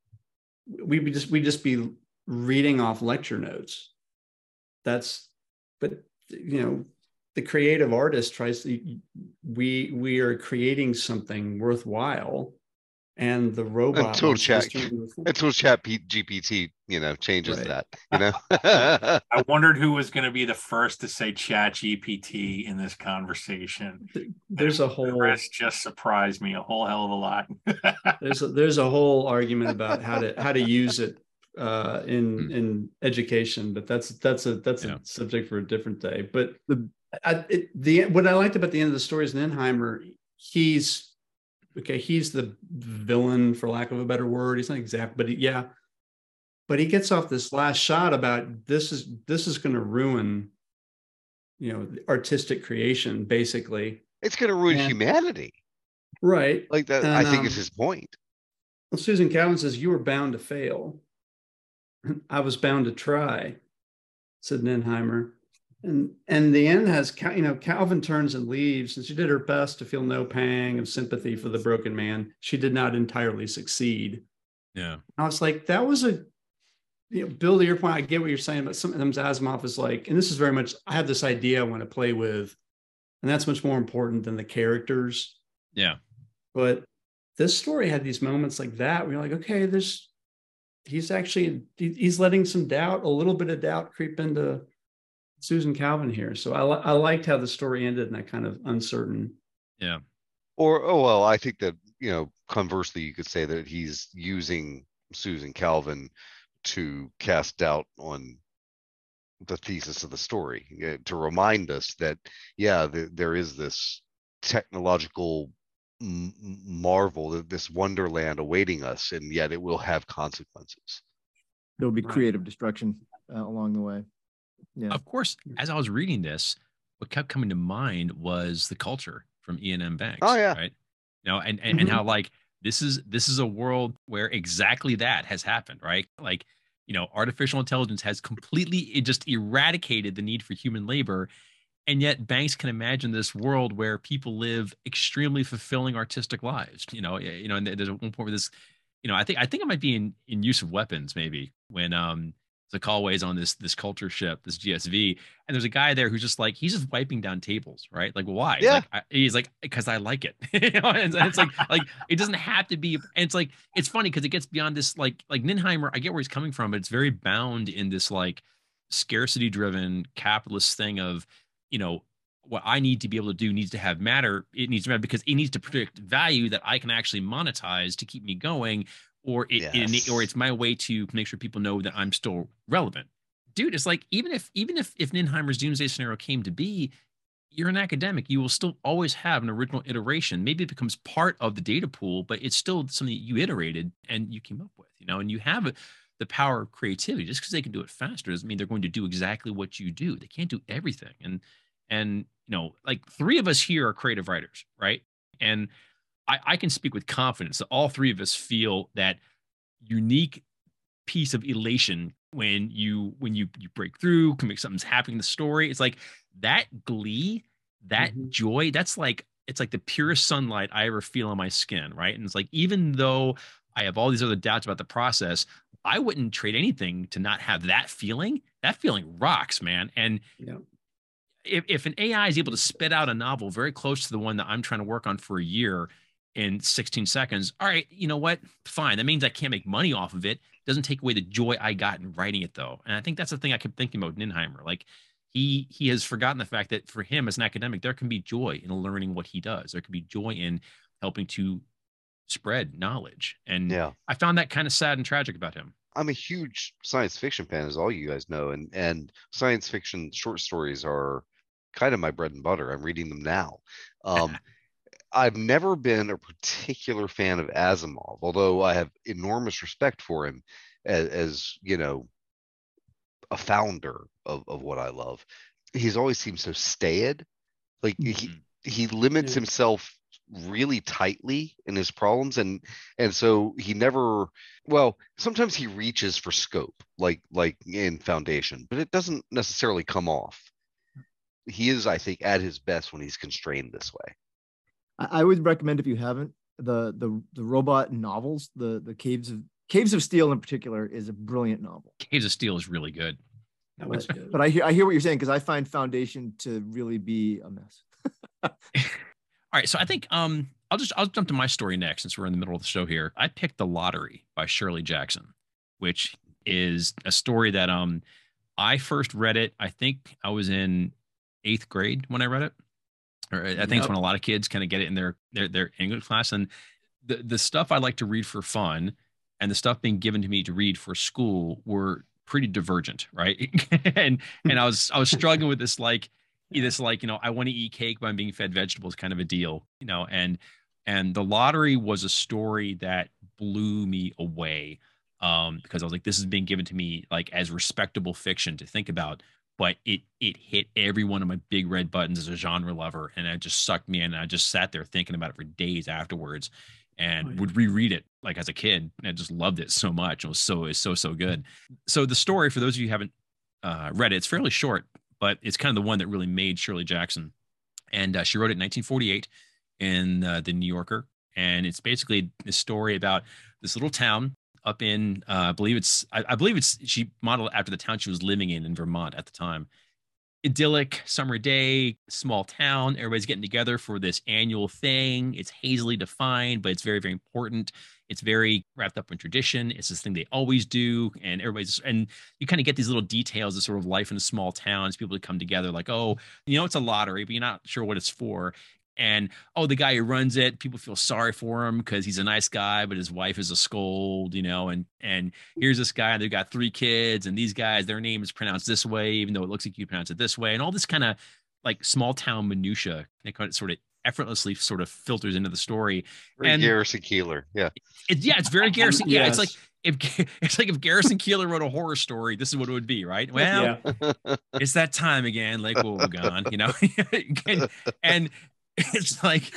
we would just we just be reading off lecture notes. That's, but you know, the creative artist tries to, we we are creating something worthwhile, and the robot Until wants us chat, to- until chat G P T, you know, changes Right. that, you know. I wondered who was going to be the first to say Chat G P T in this conversation. there's a whole Chris just surprised me a whole hell of a lot. there's a, there's a whole argument about how to how to use it uh, in Hmm. in education, but that's that's a that's Yeah. a subject for a different day. But The- I, it, the what I liked about the end of the story is Ninheimer. He's okay. He's the villain, for lack of a better word. He's not exact, but he, yeah. But he gets off this last shot about this is this is going to ruin, you know, artistic creation, basically. It's going to ruin And- humanity. Right. Like that, And, I think um, is his point. Well, Susan Calvin says, you were bound to fail. I was bound to try, said Ninheimer. And and the end has, Cal- you know, Calvin turns and leaves, and she did her best to feel no pang of sympathy for the broken man. She did not entirely succeed. yeah, I was like, that was a, you know, Bill, to your point, I get what you're saying, but sometimes Asimov is like, and this is very much, I have this idea I want to play with, and that's much more important than the characters. yeah. But this story had these moments like that where you're like, okay, there's, he's actually, he- he's letting some doubt, a little bit of doubt creep into Susan Calvin here. So I, li- I liked how the story ended in that kind of uncertain. Yeah. Or, oh, well, I think that you know, conversely, you could say that he's using Susan Calvin to cast doubt on the thesis of the story, uh, to remind us that, yeah, th- there is this technological m- marvel, this wonderland awaiting us, and yet it will have consequences. There'll be Right. creative destruction uh, along the way. Yeah. Of course, as I was reading this, what kept coming to mind was the culture from Ian M. Banks. Oh, yeah. Right. You know, and, and, and how like this is this is a world where exactly that has happened, right? Like, you know, artificial intelligence has completely it just eradicated the need for human labor. And yet Banks can imagine this world where people live extremely fulfilling artistic lives. You know, you know, and there's one point where this, you know, I think I think it might be in, in Use of Weapons, maybe, when um Zakaway's on this this culture ship, this G S V, and there's a guy there who's just like he's just wiping down tables, right? Like, why? Yeah. Like, I, he's like, because I like it. You know, and, and it's like like it doesn't have to be. And it's like it's funny because it gets beyond this like like Ninheimer. I get where he's coming from, but it's very bound in this like scarcity driven capitalist thing of, you know, what I need to be able to do needs to have matter. It needs to matter because it needs to predict value that I can actually monetize to keep me going. Or it, Yes. it or it's my way to make sure people know that I'm still relevant. Dude, it's like even if even if if Ninheimer's doomsday scenario came to be, you're an academic, you will still always have an original iteration. Maybe it becomes part of the data pool, but it's still something that you iterated and you came up with, you know, and you have the power of creativity. Just because they can do it faster doesn't mean they're going to do exactly what you do. They can't do everything. And and you know, like three of us here are creative writers, right? And I, I can speak with confidence that all three of us feel that unique piece of elation when you when you you break through, can make something's happening in the story. It's like that glee, that Mhm. joy. That's like it's like the purest sunlight I ever feel on my skin, right? And it's like even though I have all these other doubts about the process, I wouldn't trade anything to not have that feeling. That feeling rocks, man. And Yeah. if, if an A I is able to spit out a novel very close to the one that I'm trying to work on for a year in sixteen seconds, all right, you know what? Fine. That means I can't make money off of it. Doesn't take away the joy I got in writing it, though. And I think that's the thing I kept thinking about Ninheimer. Like he he has forgotten the fact that for him as an academic, there can be joy in learning what he does. There can be joy in helping to spread knowledge. And Yeah. I found that kind of sad and tragic about him. I'm a huge science fiction fan, as all you guys know, and and science fiction short stories are kind of my bread and butter. I'm reading them now. Um, I've never been a particular fan of Asimov, although I have enormous respect for him as, as you know, a founder of, of what I love. He's always seemed so staid. Like he Mhm. he limits Yeah. himself really tightly in his problems, and and so he never, well, sometimes he reaches for scope, like like in Foundation, but it doesn't necessarily come off. He is, I think, at his best when he's constrained this way. I, I would recommend, if you haven't, the the the robot novels, the the Caves of Caves of Steel in particular is a brilliant novel. Caves of Steel is really good. That was But, good. but I hear I hear what you're saying, because I find Foundation to really be a mess. All right, so I think um I'll just I'll jump to my story next since we're in the middle of the show here. I picked The Lottery by Shirley Jackson, which is a story that um I first read it. I think I was in eighth grade when I read it. Or I think it's Yep. when a lot of kids kind of get it in their their their English class. And the the stuff I like to read for fun and the stuff being given to me to read for school were pretty divergent, right? and and I was I was struggling with this like this like you know I want to eat cake but I'm being fed vegetables kind of a deal, you know. And and The Lottery was a story that blew me away um, because I was like, this is being given to me like as respectable fiction to think about, but it it hit every one of my big red buttons as a genre lover, and it just sucked me in. And I just sat there thinking about it for days afterwards, and Oh, yeah. would reread it like as a kid. And I just loved it so much. It was so it's so so good. So the story, for those of you who haven't uh, read it, it's fairly short, but it's kind of the one that really made Shirley Jackson. And uh, she wrote it in nineteen forty-eight in uh, the New Yorker, and it's basically a story about this little town up in uh, I believe it's I, I believe it's she modeled after the town she was living in in Vermont at the time. Idyllic summer day, small town. Everybody's getting together for this annual thing. It's hazily defined, but it's very, very important. It's very wrapped up in tradition. It's this thing they always do, and everybody's and you kind of get these little details of sort of life in a small town. It's people that come together, like, oh, you know, it's a lottery, but you're not sure what it's for. And oh, the guy who runs it, people feel sorry for him because he's a nice guy, but his wife is a scold, you know. And and here's this guy, they've got three kids, and these guys, their name is pronounced this way, even though it looks like you pronounce it this way, and all this kind of like small town minutia. It kind of sort of effortlessly sort of filters into the story. Very and Garrison Keeler, yeah, it, yeah, it's very Garrison. Yeah, Yes. it's like if it's like if Garrison Keeler wrote a horror story, this is what it would be, right? Well, Yeah. it's that time again, Lake Wobegon, you know, and, and it's like,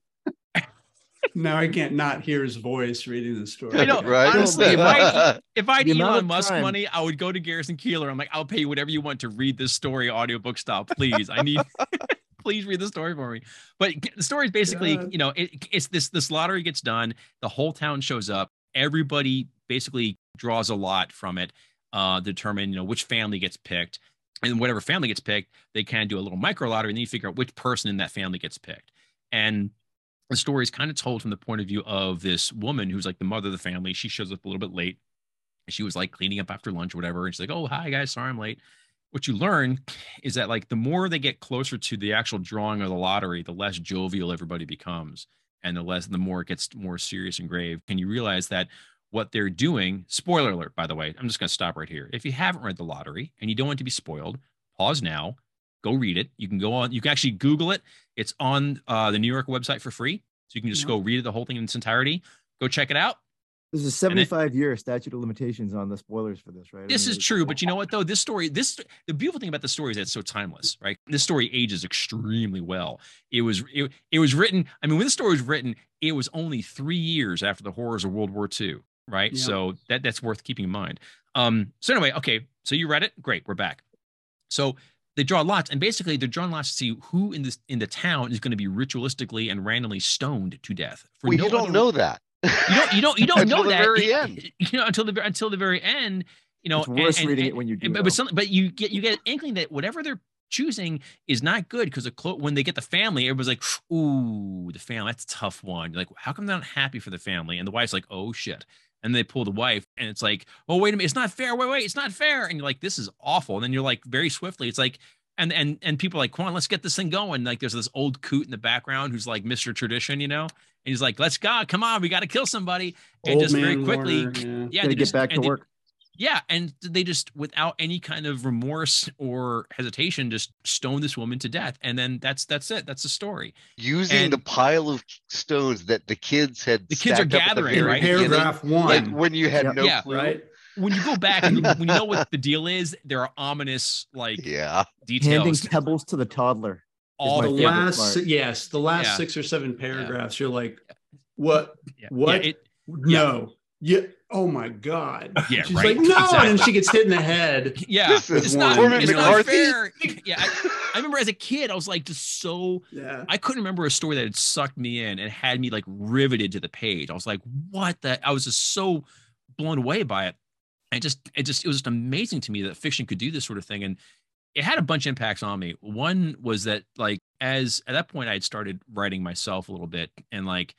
Now I can't not hear his voice reading the story. I know, right? honestly, if I if I had The amount Elon of Musk time- money, I would go to Garrison Keeler. I'm like, I'll pay you whatever you want to read this story, audiobook style, please. I need, please read the story for me. But the story is basically, God. you know, it, it's this this lottery gets done, the whole town shows up, everybody basically draws a lot from it, uh, determine, you know, which family gets picked. And whatever family gets picked, they kind of do a little micro lottery, and then you figure out which person in that family gets picked. And the story is kind of told from the point of view of this woman who's like the mother of the family. She shows up a little bit late. She was like cleaning up after lunch or whatever. And she's like, oh, hi guys, sorry I'm late. What you learn is that like the more they get closer to the actual drawing of the lottery, the less jovial everybody becomes. And the less, the more it gets more serious and grave. And you realize that what they're doing, spoiler alert, by the way, I'm just going to stop right here. If you haven't read the lottery and you don't want to be spoiled, pause now, go read it. You can go on, you can actually Google it. It's on uh, the New York website for free. So you can just Yeah. go read it, the whole thing in its entirety. Go check it out. There's a seventy-five year statute of limitations on the spoilers for this, right? I This mean, is it's- true, but you know what though? This story, this the beautiful thing about the story is that it's so timeless, right? This story ages extremely well. It was it, it was written. I mean, when the story was written, it was only three years after the horrors of World War Two, right? Yeah. So that that's worth keeping in mind. Um. So anyway, okay. So you read it? Great. We're back. So they draw lots, and basically they're drawing lots to see who in this in the town is going to be ritualistically and randomly stoned to death. For well, no you don't other- know that. You don't. You don't. You don't Until know the that. very end. You know, until the until the very end. You know, It's worse and- reading and- it when you do But, know. but, some, but you get you get an inkling that whatever they're choosing is not good because when they get the family, everybody's like, "Ooh, the family, that's a tough one." You're like, how come they're not happy for the family? And the wife's like, "Oh shit." And they pull the wife, and it's like, "Oh wait a minute, it's not fair. Wait, wait, it's not fair." And you're like, "This is awful." And then you're like, very swiftly, it's like, and and and people are like, "Come on, let's get this thing going." Like, there's this old coot in the background who's like Mister Tradition, you know, and he's like, "Let's go, come on, we got to kill somebody." And Old just very man quickly, Warner, yeah. yeah, Gotta they get just, back to and they- work. yeah, and they just, without any kind of remorse or hesitation, just stone this woman to death, and then that's that's it. That's the story. Using And- the pile of stones that the kids had. The kids are stacked up at the gathering, very right? beginning, Paragraph one. like when you had Yeah. no Yeah. clue. Right? When you go back and you, when you know what the deal is, there are ominous like Yeah. Handing details. pebbles to the toddler. All my The favorite last, part. yes, the last Yeah. six or seven paragraphs, you're like, what? yeah, What? Yeah, it, No. Yeah. Oh my God. Yeah, She's right. like, no. Exactly. And she gets hit in the head. yeah, This is it's not, Cormac it's not McCarthy. fair. Yeah, I, I remember as a kid, I was like just so. Yeah. I couldn't remember a story that had sucked me in and had me like riveted to the page. I was like, what the? I was just so blown away by it. And just, it just, it was just amazing to me that fiction could do this sort of thing. And it had a bunch of impacts on me. One was that like, as at that point I had started writing myself a little bit, and like,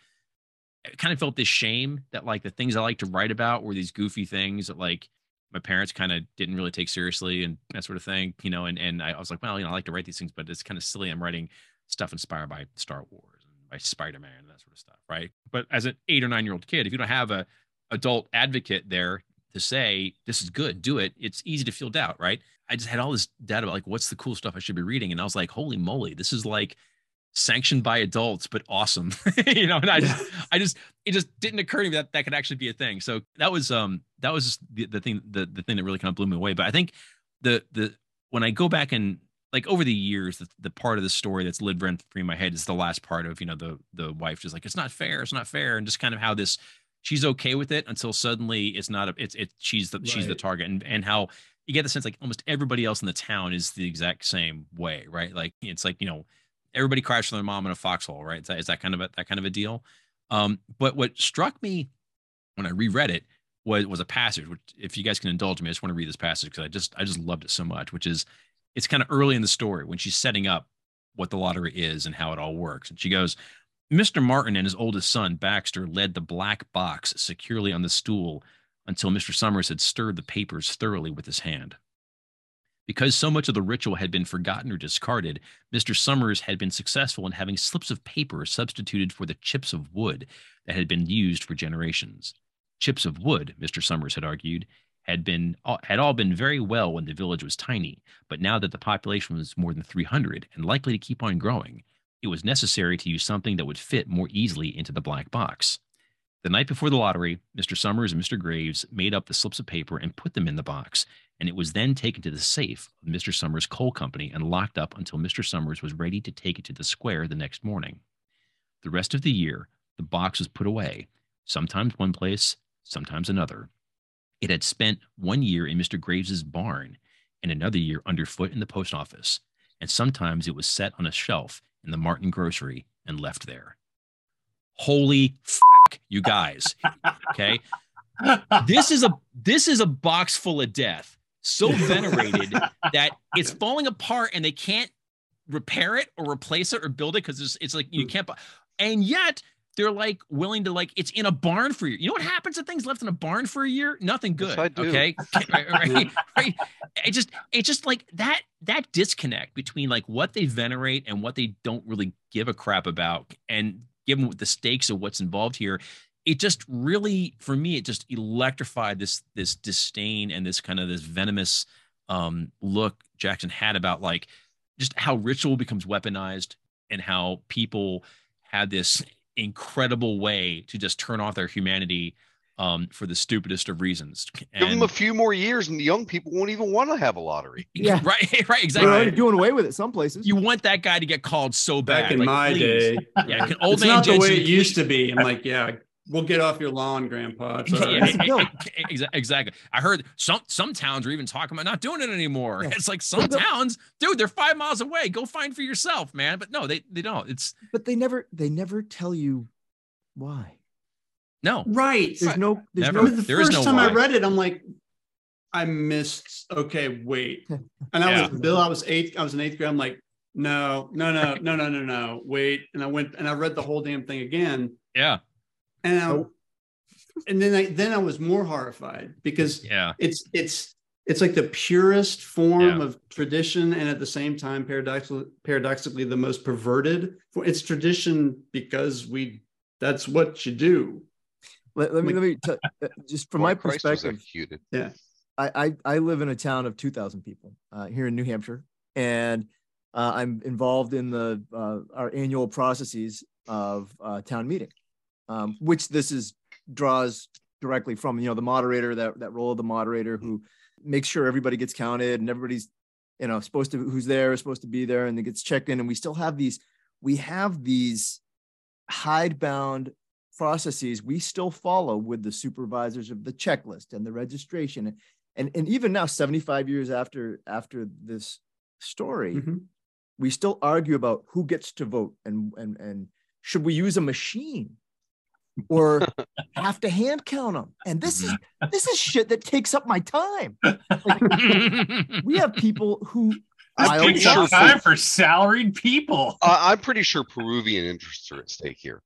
I kind of felt this shame that like the things I like to write about were these goofy things that like my parents kind of didn't really take seriously and that sort of thing, you know, and, and I was like, well, you know, I like to write these things, but it's kind of silly. I'm writing stuff inspired by Star Wars and by Spider-Man and that sort of stuff. Right. But as an eight or nine year old kid, if you don't have a adult advocate there to say, this is good, do it, it's easy to feel doubt. Right. I just had all this data about like, what's the cool stuff I should be reading? And I was like, holy moly, this is like sanctioned by adults, but awesome. You know, and I just, I just, it just didn't occur to me that that could actually be a thing. So that was, um, that was just the, the thing, the, the thing that really kind of blew me away. But I think the, the, when I go back and like over the years, the, the part of the story that's lived rent free in my head is the last part of, you know, the, the wife just like, it's not fair. It's not fair. And just kind of how this, she's okay with it until suddenly it's not a, it's, it's, she's the, she's the Right. target, and, and how you get the sense like almost everybody else in the town is the exact same way. Right. Like, it's like, you know, everybody cries for their mom in a foxhole, right? Is that, is that kind of a, that kind of a deal? Um, but what struck me when I reread it was, was a passage, which if you guys can indulge me, I just want to read this passage because I just, I just loved it so much, which is, it's kind of early in the story when she's setting up what the lottery is and how it all works. And she goes, Mister Martin and his oldest son, Baxter, led the black box securely on the stool until Mister Summers had stirred the papers thoroughly with his hand. Because so much of the ritual had been forgotten or discarded, Mister Summers had been successful in having slips of paper substituted for the chips of wood that had been used for generations. Chips of wood, Mister Summers had argued, had been had all been very well when the village was tiny, but now that the population was more than three hundred and likely to keep on growing, it was necessary to use something that would fit more easily into the black box. The night before the lottery, Mister Summers and Mister Graves made up the slips of paper and put them in the box, and it was then taken to the safe of Mister Summers' coal company and locked up until Mister Summers was ready to take it to the square the next morning. The rest of the year, the box was put away, sometimes one place, sometimes another. It had spent one year in Mister Graves's barn and another year underfoot in the post office, and sometimes it was set on a shelf in the Martin grocery and left there. Holy f***, you guys. Okay? This is a this is a box full of death, so venerated that it's falling apart and they can't repair it or replace it or build it because it's, it's like you can't. And yet they're like willing to, like, it's in a barn for you. You know what happens to things left in a barn for a year? Nothing good. Yes, I do. Okay. right, right, right. It just, it's just like that, that disconnect between like what they venerate and what they don't really give a crap about. And given the stakes of what's involved here, it just really, for me, it just electrified this, this disdain and this kind of this venomous um, look Jackson had about like just how ritual becomes weaponized and how people had this incredible way to just turn off their humanity um, for the stupidest of reasons. And give them a few more years and the young people won't even want to have a lottery. Yeah. Right, right, exactly. They're already doing away with it some places. You want that guy to get called so bad. Back in like, my please. day. Yeah, can old it's man not the Jensen, way it please. used to be. I'm like, yeah, we'll get off your lawn, Grandpa. It's all right. Yeah, exactly. I heard some some towns are even talking about not doing it anymore. Yeah. It's like some towns, dude, they're five miles away. Go find for yourself, man. But no, they they don't. It's but they never they never tell you why. No, right. There's no. There's Never. no. The There is first no time why. I read it, I'm like, I missed. Okay, wait. And I Yeah. was Bill. I was eighth. I was in eighth grade. I'm like, no, no, no, no, no, no, no. Wait. And I went and I read the whole damn thing again. yeah, And I, Nope. and then I then I was more horrified because yeah, it's it's it's like the purest form Yeah. of tradition, and at the same time, paradoxically, paradoxically, the most perverted. For it's tradition because we that's what you do. Let, let me let me t- uh, just from Well, my Christ was perspective. executed. I, I I live in a town of two thousand people uh, here in New Hampshire, and uh, I'm involved in the uh, our annual processes of uh, town meeting, um, which this is draws directly from. You know, the moderator, that that role of the moderator who makes sure everybody gets counted and everybody's, you know, supposed to who's there is supposed to be there and it gets checked in. And we still have these we have these hidebound processes we still follow with the supervisors of the checklist and the registration. And, and even now, seventy-five years after after this story, Mhm. we still argue about who gets to vote and and and should we use a machine or have to hand count them. And this is this is shit that takes up my time. Like, we have people who This I'm I takes pretty up sure- time for salaried people. Uh, I'm pretty sure Peruvian interests are at stake here.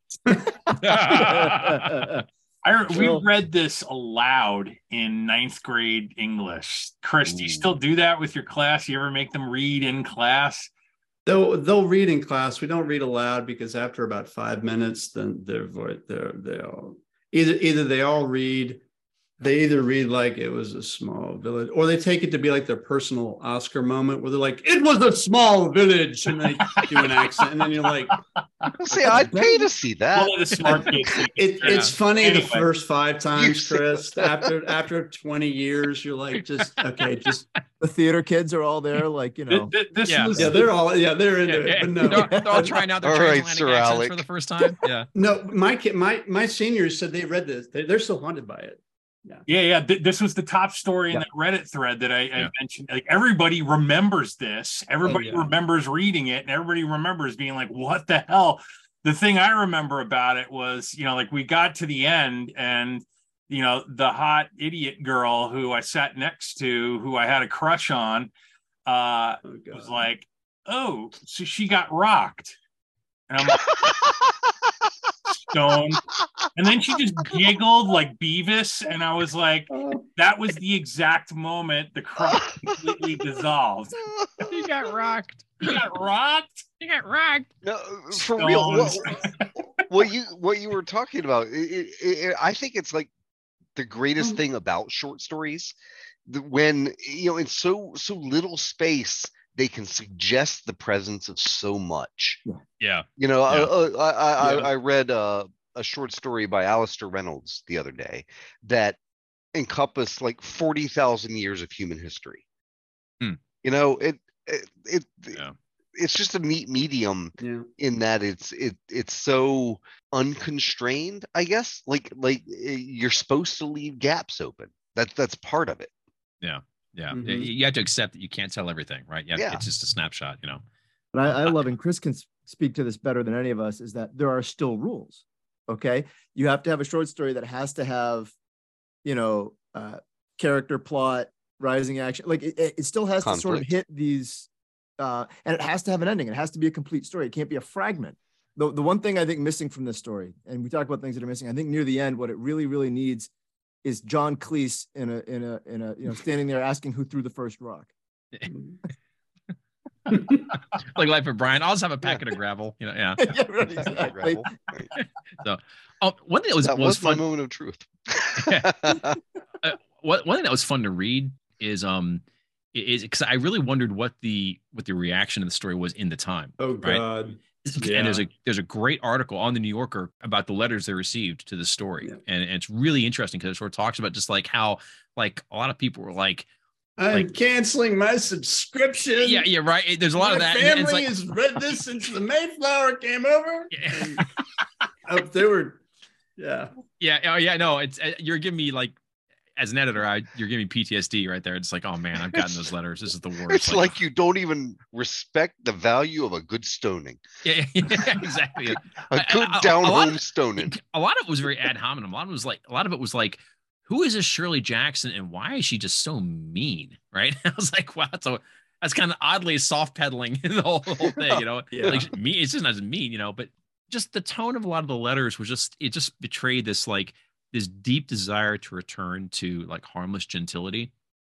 I we Well- read this aloud in ninth grade English. Chris, do you Ooh. still do that with your class? You ever make them read in class? They'll they'll read in class. We don't read aloud because after about five minutes, then they're they're they'll either either they all read, they either read like it was a small village, or they take it to be like their personal Oscar moment where they're like, it was a small village, and they do an accent, and then you're like, See, I'd pay to see that. One of the smart kids. it, it's funny Anyway. the first five times, You- Chris. After after twenty years, you're like, just okay, just the theater kids are all there, like, you Th- know. th- This Yeah. was yeah, they're all yeah, they're into Yeah, it, but yeah. no. They're, they're all trying out their All right, transatlantic Sir accents Alec. for the first time. Yeah. No, my kid, my my seniors said they read this. They, they're still haunted by it. Yeah, yeah. Th- this was the top story in Yeah. that Reddit thread that I, I Yeah. mentioned. Like everybody remembers this. Everybody Oh, yeah. remembers reading it, and everybody remembers being like, "What the hell?" The thing I remember about it was, you know, like we got to the end, and you know, the hot idiot girl who I sat next to, who I had a crush on, uh, Oh, God. was like, "Oh, so she got rocked," and I'm like, stone. And then she just giggled like Beavis. And I was like, that was the exact moment the crowd completely dissolved. He got rocked. He got rocked. He got rocked. No, for real. What, Stones. what you what you were talking about, it, it, it, I think it's like the greatest thing about short stories, the, when you know in so so little space they can suggest the presence of so much. Yeah. You know, Yeah. I, I, I, Yeah. I read uh, a short story by Alistair Reynolds the other day that encompassed like forty thousand years of human history. Hmm. You know, it it, it Yeah. it's just a neat medium Yeah. in that it's it it's so unconstrained, I guess. Like like eh, you're supposed to leave gaps open. That's that's part of it. Yeah. Yeah. Mhm. You- You have to accept that you can't tell everything, right? Yeah. Yeah. It's just a snapshot, you know. But I, I love, and Chris can s- speak to this better than any of us, is that there are still rules. Okay. You have to have a short story that has to have, you know, uh, character, plot, rising action. Like it, it still has to sort of Conflict. hit these, uh, and it has to have an ending. It has to be a complete story. It can't be a fragment. The, the one thing I think missing from this story, and we talk about things that are missing, I think near the end, what it really, really needs is John Cleese in a, in a, in a, you know, standing there asking who threw the first rock. Like Life of Brian. I'll just have a packet of gravel, you know. Yeah. Yeah, right, exactly. Gravel. Right. Oh, one thing that was, That was was my fun. moment of truth. Uh, one, one thing that was fun to read is um is because I really wondered what the what the reaction of the story was in the time. Oh Right. God. And there's a there's a great article on the New Yorker about the letters they received to the story, Yeah. and, and it's really interesting because it sort of talks about just like how like a lot of people were like, I'm Like- canceling my subscription. yeah, yeah, right. There's a lot my of that. and family it's like, has read this since the Mayflower came over. yeah, Oh, they were, yeah. yeah, oh, yeah. No, it's uh, you're giving me like as an editor, I you're giving me P T S D right there. It's like, oh man, I've gotten It's- those letters. This is the worst. It's like you don't even respect the value of a good stoning. yeah, yeah, yeah, exactly. A I- good I- I- down a lot home of- stoning. A lot of it was very ad hominem. A lot of it was like a lot of it was like, who is this Shirley Jackson and why is she just so mean? Right? I was like, wow, that's a that's kind of oddly soft pedaling the whole, the whole thing, you know. Yeah. Like me, it's just not as mean, you know, but just the tone of a lot of the letters was just it just betrayed this like this deep desire to return to like harmless gentility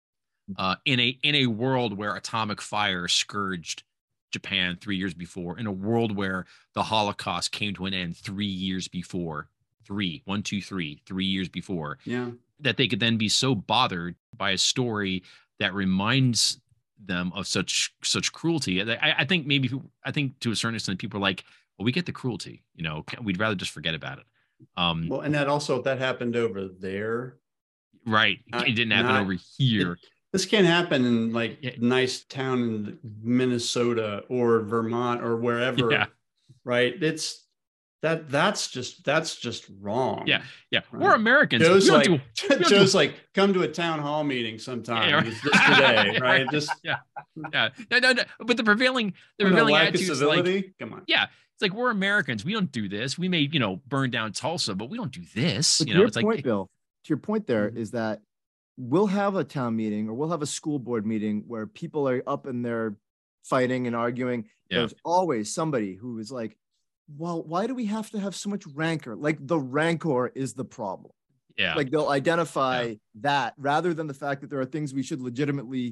uh in a in a world where atomic fire scourged Japan three years before, in a world where the Holocaust came to an end three years before, three, one, two, three, three years before, Yeah. that they could then be so bothered by a story that reminds them of such such cruelty. I, I think maybe I think to a certain extent people are like, well, we get the cruelty, you know, we'd rather just forget about it. Um, Well, and that also, if that happened over there, right. not- It didn't happen not- over here. this can't happen in like Yeah. nice town in Minnesota or Vermont or wherever. Yeah. Right. It's that that's just that's just wrong. Yeah. Yeah. Right. We're Americans. Joe's We don't like do- don't Joe's like, come to a town hall meeting sometime. Yeah, right. It's just today, right? Just yeah. Yeah. No, no, no. But the prevailing the no prevailing lack of attitude is like, civility. Come on. yeah, it's like we're Americans. We don't do this. We may, you know, burn down Tulsa, but we don't do this. But You to know, your it's point, like Bill, to your point there Mhm. is that we'll have a town meeting or we'll have a school board meeting where people are up in there fighting and arguing. Yeah. There's always somebody who is like, well, why do we have to have so much rancor? Like the rancor is the problem. yeah. Like they'll identify that rather than the fact that there are things we should legitimately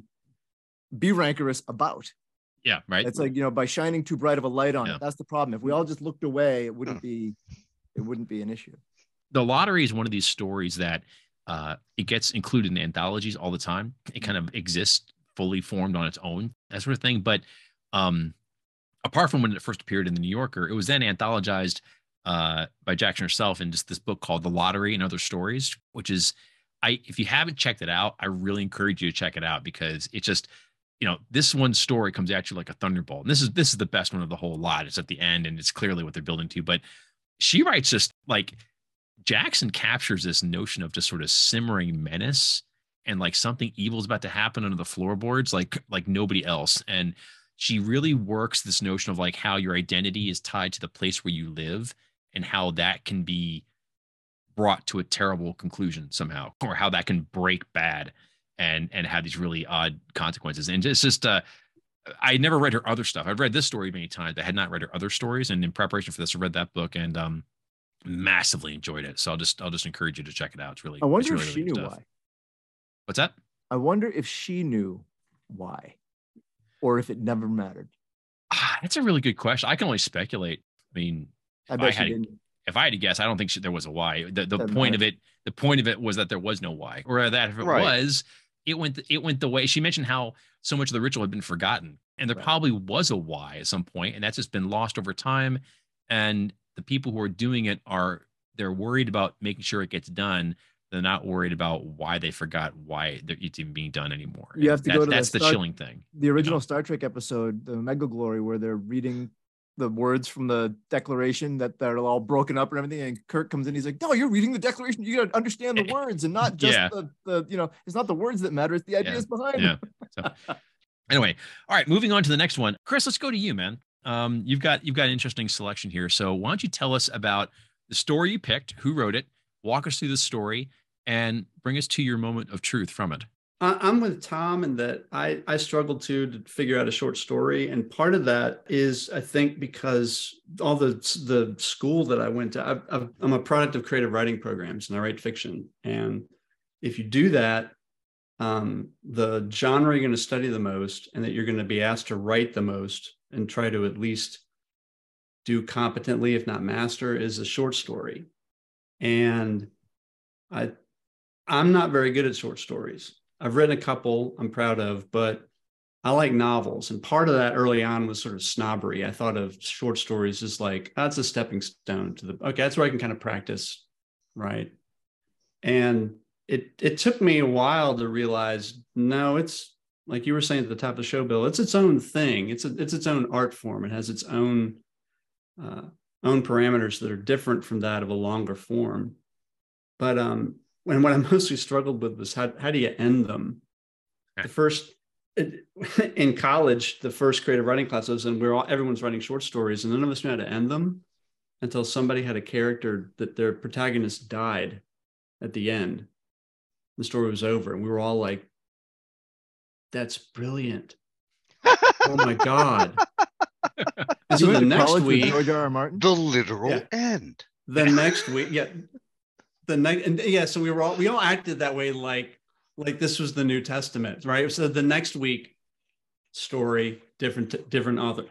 be rancorous about. yeah, right. It's like, you know, by shining too bright of a light on Yeah. it. That's the problem. If we all just looked away, it wouldn't be, it wouldn't be an issue. The Lottery is one of these stories that uh, it gets included in anthologies all the time. It kind of exists fully formed on its own, that sort of thing. But um, apart from when it first appeared in the New Yorker, it was then anthologized uh, by Jackson herself in just this book called The Lottery and Other Stories, which is, I if you haven't checked it out, I really encourage you to check it out because it's just, you know, this one story comes at you like a thunderbolt. And this is this is the best one of the whole lot. It's at the end and it's clearly what they're building to. But she writes just like Jackson captures this notion of just sort of simmering menace and like something evil is about to happen under the floorboards, like like nobody else. And she really works this notion of like how your identity is tied to the place where you live and how that can be brought to a terrible conclusion somehow, or how that can break bad and and have these really odd consequences. And it's just uh I never read her other stuff. I've read this story many times, but I had not read her other stories. And in preparation for this, I read that book. And um massively enjoyed it. So I'll just I'll just encourage you to check it out. It's really. I wonder it's really, if she really good knew stuff. why. What's that? I wonder if she knew why, or if it never mattered. Ah, that's a really good question. I can only speculate. I mean, I if bet I she had didn't. if I had to guess, I don't think she, there was a why. The the Doesn't point matter. of it, the point of it was that there was no why, or that if it Right. was, it went it went the way she mentioned how so much of the ritual had been forgotten, and there Right. probably was a why at some point, and that's just been lost over time. And the people who are doing it are they're worried about making sure it gets done. They're not worried about why they forgot why it's even being done anymore. You have And to that's, go to that's the the Star- chilling thing. The original know? Star Trek episode, the Mega Glory, where they're reading the words from the Declaration that they're all broken up and everything, and Kirk comes in, he's like, "No, you're reading the Declaration. You got to understand the words, and not just Yeah. the, the, you know, it's not the words that matter; it's the ideas behind Yeah. them." So, anyway, all right, moving on to the next one. Chris, let's go to you, man. Um, you've got you've got an interesting selection here. So why don't you tell us about the story you picked, who wrote it, walk us through the story, and bring us to your moment of truth from it. I- I'm with Tom in that I, I struggled to, to figure out a short story. And part of that is, I think, because all the, the school that I went to, I've, I've, I'm a product of creative writing programs and I write fiction. And if you do that, um, the genre you're going to study the most and that you're going to be asked to write the most and try to at least do competently, if not master, is a short story. And I, I'm not very good at short stories. I've written a couple I'm proud of, but I like novels. And part of that early on was sort of snobbery. I thought of short stories as like, that's a stepping stone to the, okay, that's where I can kind of practice, right? And it it took me a while to realize, no, it's like you were saying at the top of the show, Bill, it's its own thing. It's a, it's its own art form. It has its own, uh, own parameters that are different from that of a longer form. But um, when what I mostly struggled with was how, how do you end them? The first, it, in college, the first creative writing class I was in, we were all, everyone's writing short stories and none of us knew how to end them until somebody had a character that their protagonist died at the end. The story was over and we were all like, that's brilliant. Oh my God. And so You went the to next college with week, George R. R. Martin. The literal Yeah. end. the next week, yeah, the next, and yeah, so we were all, we all acted that way, like, like this was the New Testament, right? So the next week, story, different, different author.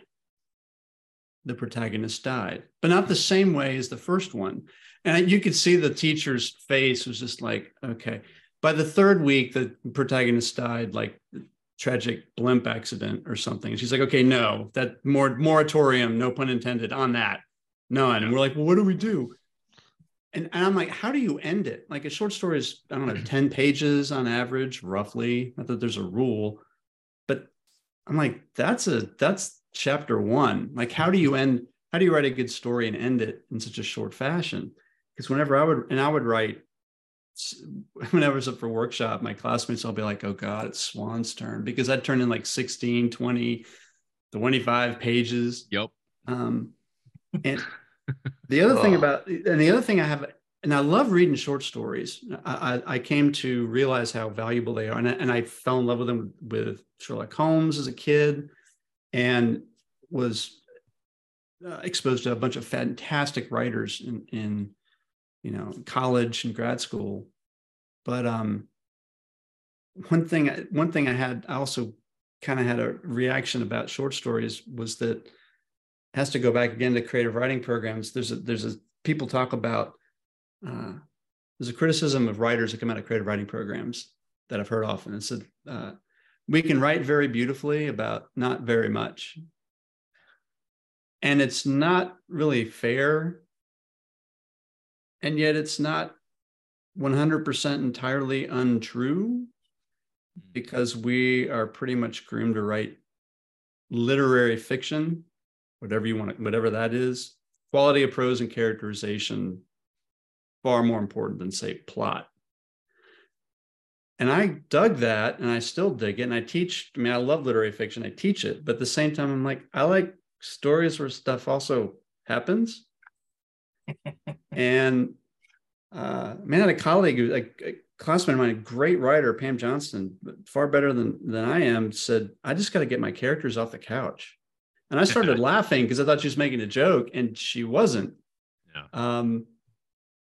The protagonist died, but not the same way as the first one. And you could see the teacher's face was just like, okay. By the third week, the protagonist died, like tragic blimp accident or something. And she's like, okay, no, that more moratorium, no pun intended on that. None. And we're like, well, what do we do? And, and I'm like, how do you end it? Like a short story is, I don't know, ten pages on average, roughly. Not that there's a rule, but I'm like, that's a, that's chapter one. Like, how do you end, how do you write a good story and end it in such a short fashion? Because whenever I would, and I would write, whenever I was up for workshop, my classmates, I'll be like, oh God, it's Swan's turn. Because I'd turn in like sixteen, twenty, twenty-five pages. Yep. Um, and the other thing about, and the other thing I have, and I love reading short stories. I, I, I came to realize how valuable they are. And I, and I fell in love with them with Sherlock Holmes as a kid and was uh, exposed to a bunch of fantastic writers in, in, you know, college and grad school. But um, one thing, one thing I had, I also kind of had a reaction about short stories was that it has to go back again to creative writing programs. There's a, there's a, people talk about, uh, there's a criticism of writers that come out of creative writing programs that I've heard often. It's that uh, we can write very beautifully about not very much. And it's not really fair. And yet it's not one hundred percent entirely untrue, because we are pretty much groomed to write literary fiction, whatever you want to, whatever that is. Quality of prose and characterization, far more important than, say, plot. And I dug that, and I still dig it. And I teach, I mean, I love literary fiction. I teach it, but at the same time, I'm like, I like stories where stuff also happens. And uh, man, I had a colleague, who, like a classmate of mine, a great writer, Pam Johnston, far better than, than I am, said, I just got to get my characters off the couch. And I started laughing because I thought she was making a joke, and she wasn't. Yeah. Um,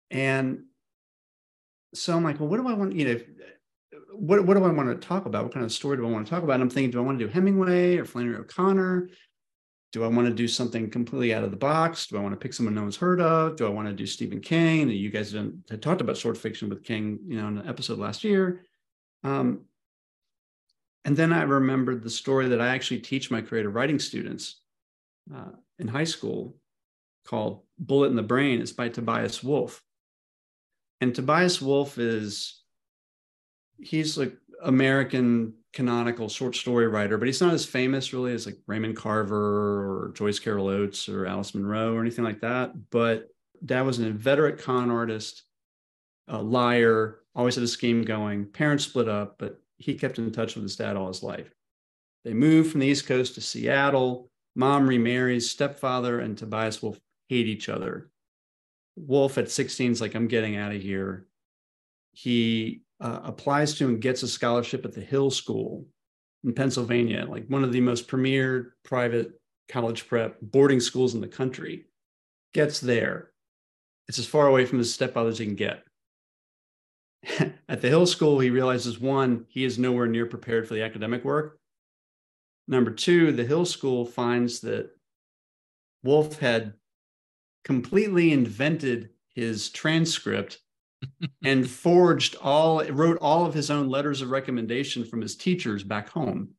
And so I'm like, well, what do I want, you know, what, what do I want to talk about? What kind of story do I want to talk about? And I'm thinking, do I want to do Hemingway or Flannery O'Connor? Do I want to do something completely out of the box? Do I want to pick someone no one's heard of? Do I want to do Stephen King? You guys had talked about short fiction with King, you know, in an episode last year. Um, and then I remembered the story that I actually teach my creative writing students uh, in high school called Bullet in the Brain. It's by Tobias Wolff. And Tobias Wolff is, he's like American canonical short story writer, but he's not as famous really as like Raymond Carver or Joyce Carol Oates or Alice Munro or anything like that. But Dad was an inveterate con artist, a liar, always had a scheme going. Parents split up, but he kept in touch with his dad all his life. They moved from the East Coast to Seattle. Mom remarries. Stepfather and Tobias Wolff hate each other. Wolff at sixteen is like, I'm getting out of here. He uh, applies to and gets a scholarship at the Hill School in Pennsylvania, like one of the most premier private college prep boarding schools in the country. Gets there. It's as far away from his stepfather as he can get. At the Hill School, he realizes, one, he is nowhere near prepared for the academic work. Number two, the Hill School finds that Wolff had completely invented his transcript and forged all, wrote all of his own letters of recommendation from his teachers back home.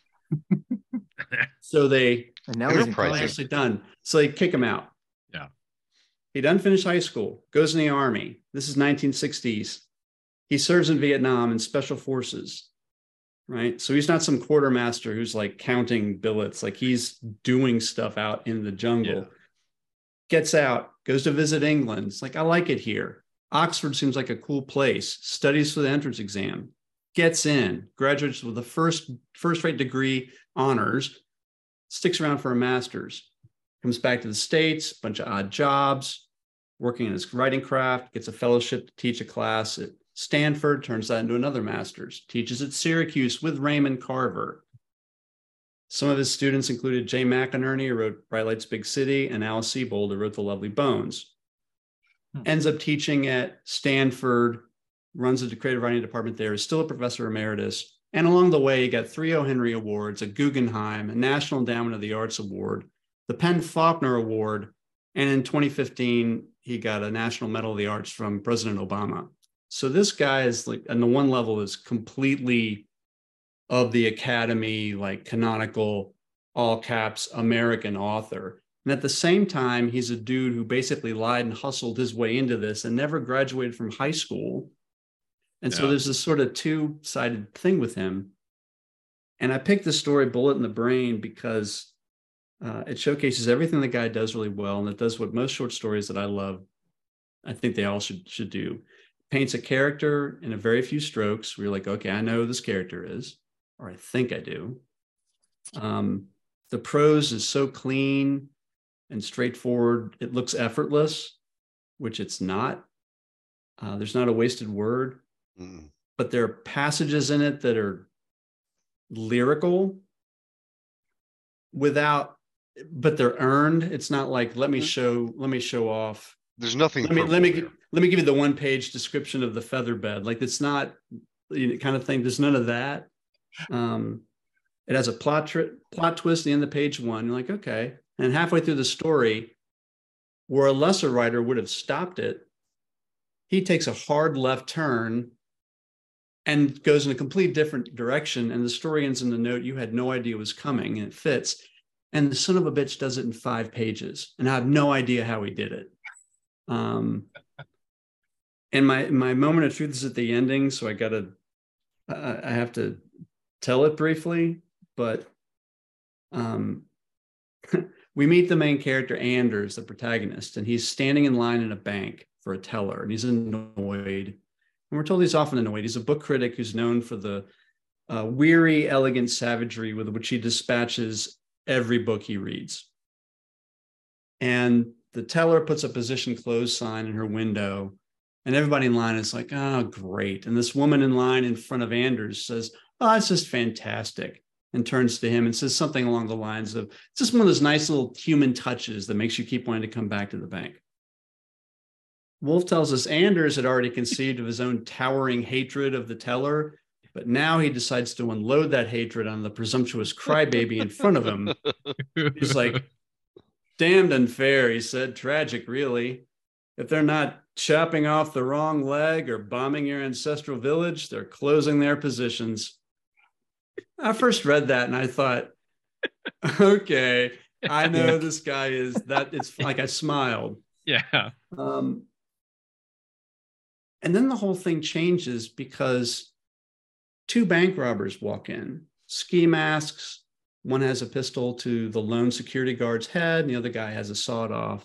So they, and now he's nicely done. So they kick him out. Yeah. He doesn't finish high school, goes in the army. This is nineteen sixties. He serves in Vietnam in special forces, right? So he's not some quartermaster who's like counting billets, like he's doing stuff out in the jungle. Yeah. Gets out, goes to visit England. It's like, I like it here. Oxford seems like a cool place. Studies for the entrance exam. Gets in, graduates with a first, first-rate degree, honors, sticks around for a master's. Comes back to the States, bunch of odd jobs, working in his writing craft, gets a fellowship to teach a class at Stanford, turns that into another master's, teaches at Syracuse with Raymond Carver. Some of his students included Jay McInerney, who wrote Bright Lights, Big City, and Alice Sebold, who wrote The Lovely Bones. Hmm. Ends up teaching at Stanford, runs the creative writing department there, is still a professor emeritus. And along the way, he got three O. Henry Awards, a Guggenheim, a National Endowment of the Arts Award, the Penn Faulkner Award, and in twenty fifteen, he got a National Medal of the Arts from President Obama. So this guy is like, on the one level, is completely of the Academy, like canonical, all caps, American author. And at the same time, he's a dude who basically lied and hustled his way into this and never graduated from high school. And yeah. So there's this sort of two-sided thing with him. And I picked the story Bullet in the Brain because uh, it showcases everything the guy does really well. And it does what most short stories that I love, I think they all should, should do. Paints a character in a very few strokes where you're like, okay, I know who this character is, or I think I do. Um, the prose is so clean and straightforward. It looks effortless, which it's not. Uh, there's not a wasted word, mm. but there are passages in it that are lyrical without, but they're earned. It's not like, let me show, let me show off. There's nothing. Let me, let me, let me give you the one page description of the feather bed. Like it's not you know, kind of thing. There's none of that. Um, it has a plot, tri- plot twist at the end of page one. You're like, okay. And halfway through the story, where a lesser writer would have stopped it, he takes a hard left turn and goes in a complete different direction. And the story ends in the note you had no idea was coming, and it fits. And the son of a bitch does it in five pages. And I have no idea how he did it. Um, and my, my moment of truth is at the ending. So I got to, uh, I have to tell it briefly, but um, we meet the main character, Anders, the protagonist, and he's standing in line in a bank for a teller, and he's annoyed. And we're told he's often annoyed. He's a book critic who's known for the uh, weary, elegant savagery with which he dispatches every book he reads. And the teller puts a position closed sign in her window, and everybody in line is like, oh, great. And this woman in line in front of Anders says, oh, it's just fantastic, and turns to him and says something along the lines of, it's just one of those nice little human touches that makes you keep wanting to come back to the bank. Wolf tells us Anders had already conceived of his own towering hatred of the teller, but now he decides to unload that hatred on the presumptuous crybaby in front of him. He's like, damned unfair, he said. Tragic, really. If they're not chopping off the wrong leg or bombing your ancestral village, they're closing their positions. I first read that and I thought, okay, I know this guy is that. It's like I smiled. Yeah. Um, and then the whole thing changes because two bank robbers walk in, ski masks. One has a pistol to the lone security guard's head, and the other guy has a sawed off.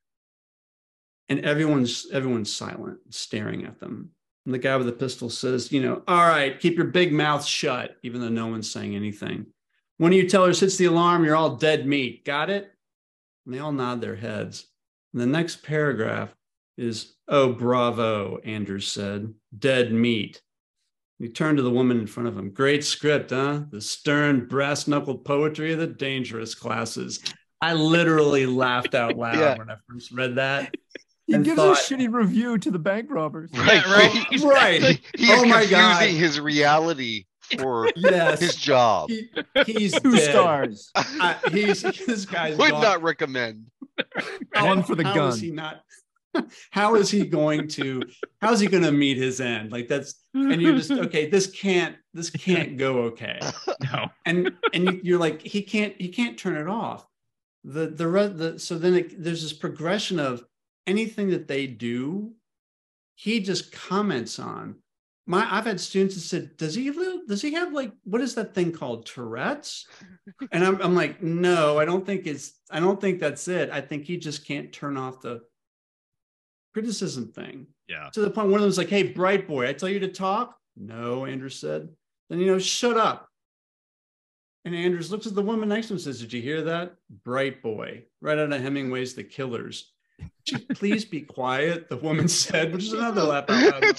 And everyone's everyone's silent, staring at them. And the guy with the pistol says, you know, all right, keep your big mouth shut, even though no one's saying anything. One of you tellers hits the alarm, you're all dead meat. Got it? And they all nod their heads. And the next paragraph is, oh, bravo, Anders said. Dead meat. He turned to the woman in front of him. Great script, huh? The stern, brass-knuckled poetry of the dangerous classes. I literally laughed out loud yeah. when I first read that. He gives thought, a shitty review to the bank robbers. Right, yeah, right. He's, right. He's oh my confusing God. his reality for yes. his job. He, he's two dead. stars. Uh, he's this guy's would gone. not recommend. One for the how gun. Is he not? How is he going to? How is he going to meet his end? Like that's and you just okay. This can't. This can't go okay. No. And and you, you're like he can't. He can't turn it off. The the the so then it, there's this progression of anything that they do, he just comments on. My I've had students that said, does he live, does he have like what is that thing called, Tourette's? And I'm I'm like, no, I don't think it's I don't think that's it. I think he just can't turn off the criticism thing. Yeah. To the point one of them's like, hey, bright boy, I tell you to talk. No, Anders said. Then you know, shut up. And Anders looks at the woman next to him and says, did you hear that? Bright boy, right out of Hemingway's The Killers. Would you please be quiet? The woman said, which is another laugh out loud.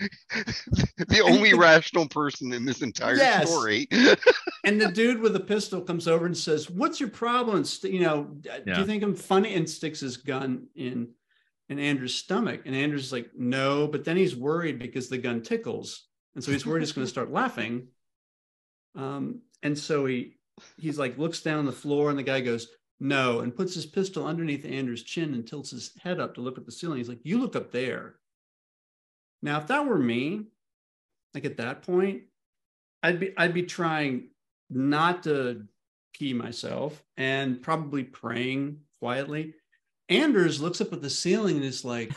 The only rational person in this entire yes. story. And the dude with the pistol comes over and says, what's your problem? You know, yeah. do you think I'm funny? And sticks his gun in, in Andrew's stomach. And Andrew's like, no, but then he's worried because the gun tickles. And so he's worried he's going to start laughing. Um, and so he, he's like, looks down the floor and the guy goes, no, and puts his pistol underneath Andrew's chin and tilts his head up to look at the ceiling. He's like, you look up there. Now, if that were me, like at that point, I'd be I'd be trying not to pee myself and probably praying quietly. Anders looks up at the ceiling and is like,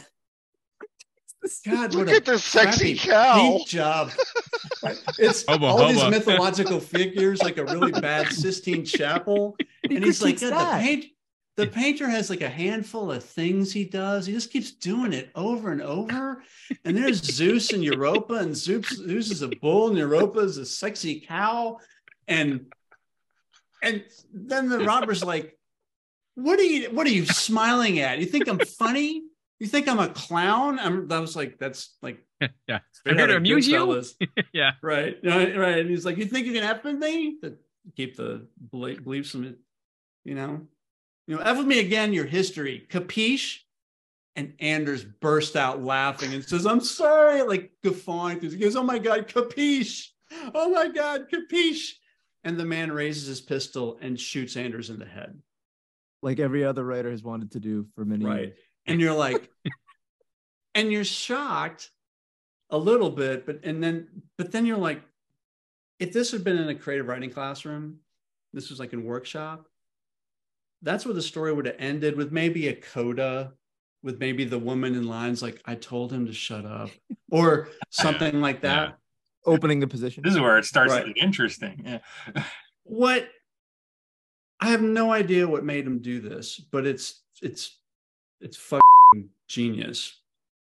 God, look what at a this sexy crappy cow. paint job. It's Hubba, all hubba. these mythological figures, like a really bad Sistine Chapel. He And he's like, critiques God, the that. paint, the painter has like a handful of things he does. He just keeps doing it over and over. And there's Zeus and Europa, and Zeus, Zeus is a bull, and Europa is a sexy cow. And and then the robber's like, what are you what are you smiling at? You think I'm funny? You think I'm a clown? I'm I was like, that's like Yeah. I'm here to amuse you. Yeah. Right. Right. Right. And he's like, you think you can F with me? To keep the ble- beliefs from it, you know? You know, F with me again, your history. Capiche? And Anders burst out laughing and says, I'm sorry, like guffawing. He goes, oh my God, capiche. Oh my God, capiche. And the man raises his pistol and shoots Anders in the head. Like every other writer has wanted to do for many Right. years. And you're like, and you're shocked a little bit, but and then but then you're like, if this had been in a creative writing classroom, this was like in workshop, that's where the story would have ended, with maybe a coda, with maybe the woman in lines like, I told him to shut up, or something yeah, like that. Yeah. Opening the position. This is where it starts Right. to get interesting. Yeah. What I have no idea what made him do this, but it's it's it's fucking genius.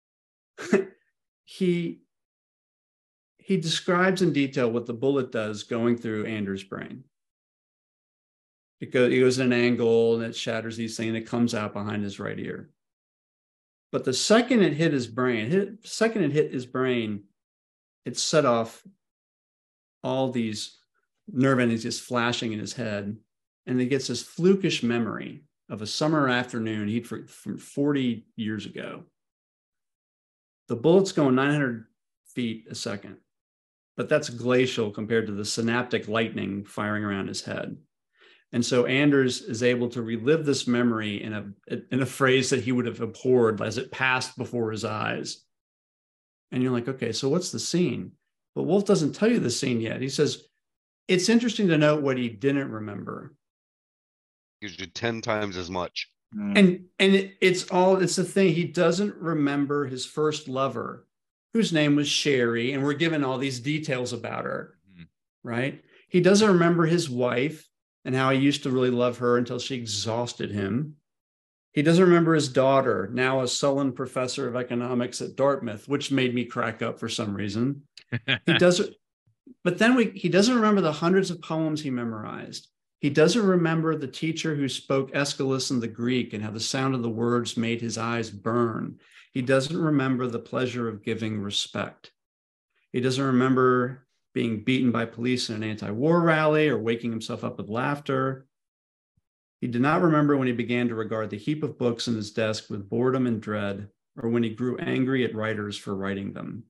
he he describes in detail what the bullet does going through Anders' brain. It goes, it goes at an angle and it shatters these things and it comes out behind his right ear. But the second it hit his brain, hit, second it hit his brain, it set off all these nerve endings just flashing in his head. And he gets this flukish memory of a summer afternoon he'd from forty years ago. The bullet's going nine hundred feet a second, but that's glacial compared to the synaptic lightning firing around his head. And so Anders is able to relive this memory in a in a phrase that he would have abhorred as it passed before his eyes. And you're like, okay, so what's the scene? But Wolf doesn't tell you the scene yet. He says, it's interesting to note what he didn't remember. Gives you ten times as much. Mm. And and it, it's all, it's the thing. He doesn't remember his first lover, whose name was Sherry. And we're given all these details about her, mm. right? He doesn't remember his wife and how he used to really love her until she exhausted him. He doesn't remember his daughter, now a sullen professor of economics at Dartmouth, which made me crack up for some reason. He doesn't, but then we, he doesn't remember the hundreds of poems he memorized. He doesn't remember the teacher who spoke Aeschylus in the Greek and how the sound of the words made his eyes burn. He doesn't remember the pleasure of giving respect. He doesn't remember being beaten by police in an anti-war rally or waking himself up with laughter. He did not remember when he began to regard the heap of books in his desk with boredom and dread, or when he grew angry at writers for writing them.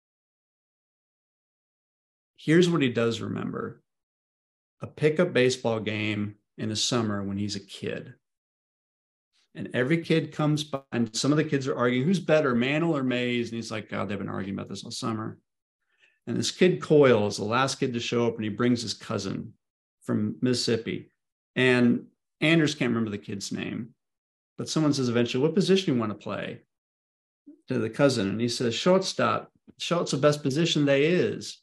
Here's what he does remember: a pickup baseball game in the summer when he's a kid. And every kid comes by, and some of the kids are arguing, who's better, Mantle or Mays? And he's like, God, they've been arguing about this all summer. And this kid Coyle is the last kid to show up, and he brings his cousin from Mississippi. And Anders can't remember the kid's name, but someone says eventually, what position do you want to play? To the cousin. And he says, shortstop. Short's the best position they is.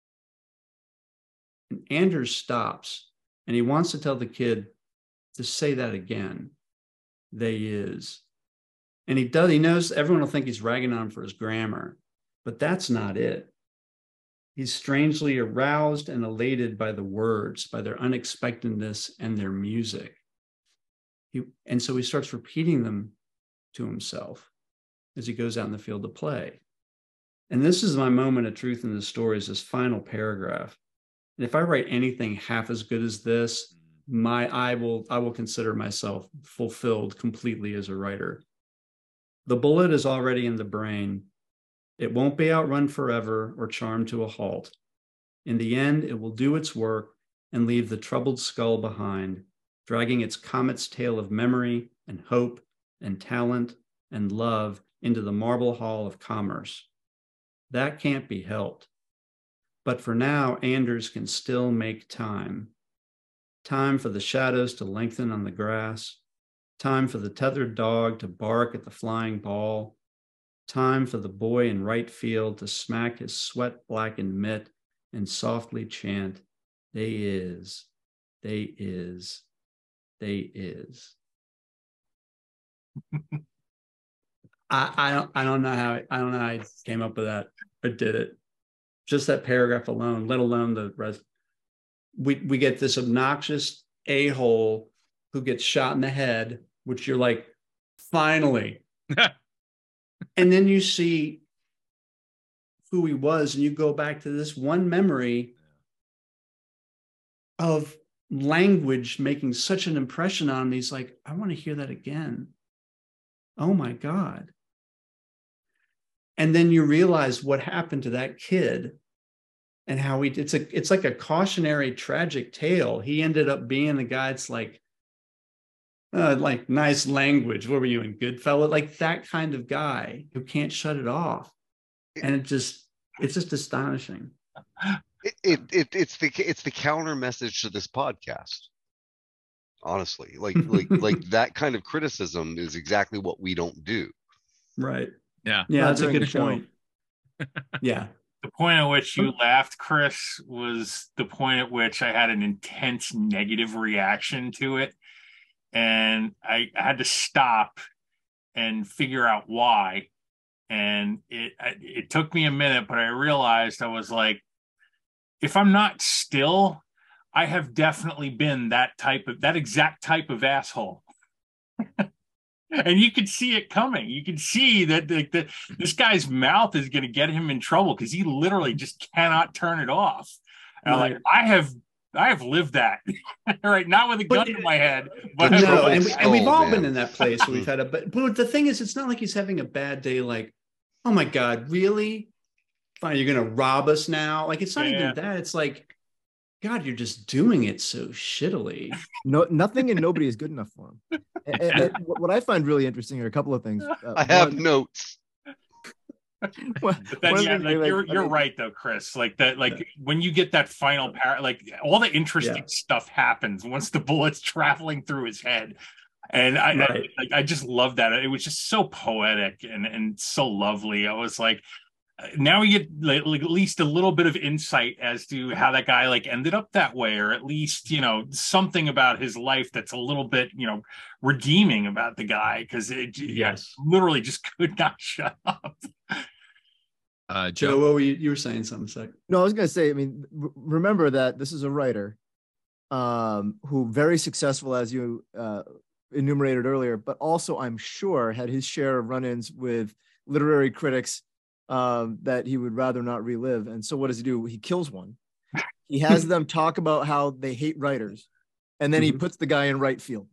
And Anders stops, and he wants to tell the kid to say that again. They is. And he does. He knows everyone will think he's ragging on him for his grammar, but that's not it. He's strangely aroused and elated by the words, by their unexpectedness and their music. He, and so he starts repeating them to himself as he goes out in the field to play. And this is my moment of truth in the story, is this final paragraph. And if I write anything half as good as this, my I will I will consider myself fulfilled completely as a writer. The bullet is already in the brain. It won't be outrun forever or charmed to a halt. In the end, it will do its work and leave the troubled skull behind, dragging its comet's tail of memory and hope and talent and love into the marble hall of commerce. That can't be helped. But for now, Anders can still make time. Time for the shadows to lengthen on the grass. Time for the tethered dog to bark at the flying ball. Time for the boy in right field to smack his sweat-blackened mitt and softly chant, they is, they is, they is. I, I don't I don't know how I don't know how I came up with that, but did it. Just that paragraph alone, let alone the rest. We we get this obnoxious a-hole who gets shot in the head, which you're like, finally. And then you see who he was, and you go back to this one memory of language making such an impression on him. He's like, I want to hear that again. Oh my God. And then you realize what happened to that kid and how he, it's a, it's like a cautionary, tragic tale. He ended up being the guy that's like, uh, like nice language. What were you in Goodfellas? Like that kind of guy who can't shut it off. And it just, it's just astonishing. It, it, it it's the, it's the counter message to this podcast. Honestly, like, like, like that kind of criticism is exactly what we don't do. Right. Yeah. Yeah. Not That's a during good the show. point. Yeah. The point at which you laughed, Chris, was the point at which I had an intense negative reaction to it. And I, I had to stop and figure out why. And it it took me a minute, but I realized I was like, if I'm not still, I have definitely been that type of, that exact type of asshole. And you could see it coming. You could see that the, the, this guy's mouth is going to get him in trouble because he literally just cannot turn it off. And Right. I'm like, I have, I have lived that, right? Not with a gun But- to my head, but The No, troubled and, we, and we've skull, all man. been in that place where we've had a, but, but the thing is, it's not like he's having a bad day. Like, oh my God, really? Fine, you're gonna rob us now? Like, it's not Yeah. even that. It's like, God, you're just doing it so shittily. No, nothing and nobody is good enough for him. And, and- and what I find really interesting are a couple of things. Uh, I have one- notes. one- But then, one yeah, thing like they, you're I you're mean, right though, Chris. Like that, like when you get that final par, like all the interesting Yeah. stuff happens once the bullet's traveling through his head, and I, Right. I, like I just love that. It was just so poetic and and so lovely. I was like, now we get like, like at least a little bit of insight as to how that guy like ended up that way, or at least you know something about his life that's a little bit you know redeeming about the guy, because it yeah, Yes. literally just could not shut up. Uh, Joe, Joe, what were you, you were saying something a second. No, I was going to say, I mean, r- remember that this is a writer um, who very successful, as you uh, enumerated earlier, but also I'm sure had his share of run-ins with literary critics um, that he would rather not relive. And so what does he do? He kills one. He has them talk about how they hate writers, and then he Mhm. puts the guy in right field.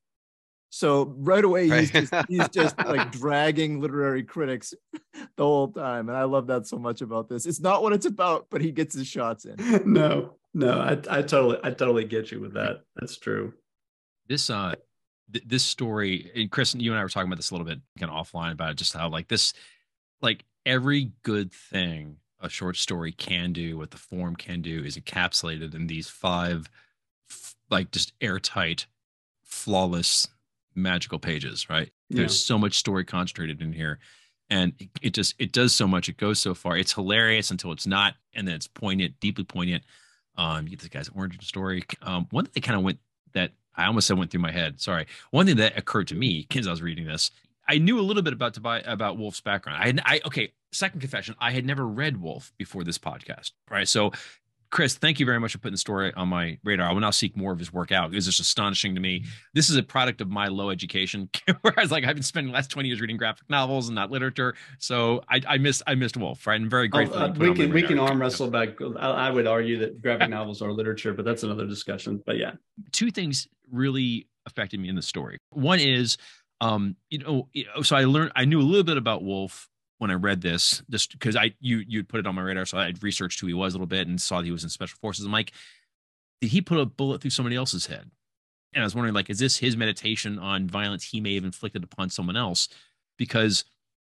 So right away, he's Right. just, he's just like dragging literary critics the whole time. And I love that so much about this. It's not what it's about, but he gets his shots in. No, no, I, I totally, I totally get you with that. That's true. this uh th- this story, and Chris, you and I were talking about this a little bit kind of offline about it, just how like this, like every good thing a short story can do, what the form can do, is encapsulated in these five f- like just airtight, flawless, magical pages, right? Yeah. There's so much story concentrated in here, and it, it just it does so much. It goes so far. It's hilarious until it's not, and then it's poignant, deeply poignant. Um, you get this guy's origin story. Um, one thing that kind of went that I almost said went through my head. Sorry. One thing that occurred to me as I was reading this, I knew a little bit about Tobias, about Wolf's background. I, had, I okay. Second confession: I had never read Wolf before this podcast, right? So, Chris, thank you very much for putting the story on my radar. I will now seek more of his work out. It was just astonishing to me. This is a product of my low education, where I was like, I've been spending the last twenty years reading graphic novels and not literature. So I, I missed I missed Wolf, right? I'm very grateful. Uh, that you put we it on my can we radar. can arm wrestle back. I, I would argue that graphic novels are literature, but that's another discussion. But yeah, Two things really affected me in the story. One is, um, you know, you know, so I learned I knew a little bit about Wolf when I read this, just because I you you'd put it on my radar, so I researched who he was a little bit and saw that he was in special forces. I'm like, did he put a bullet through somebody else's head? And I was wondering, like, is this his meditation on violence he may have inflicted upon someone else? Because,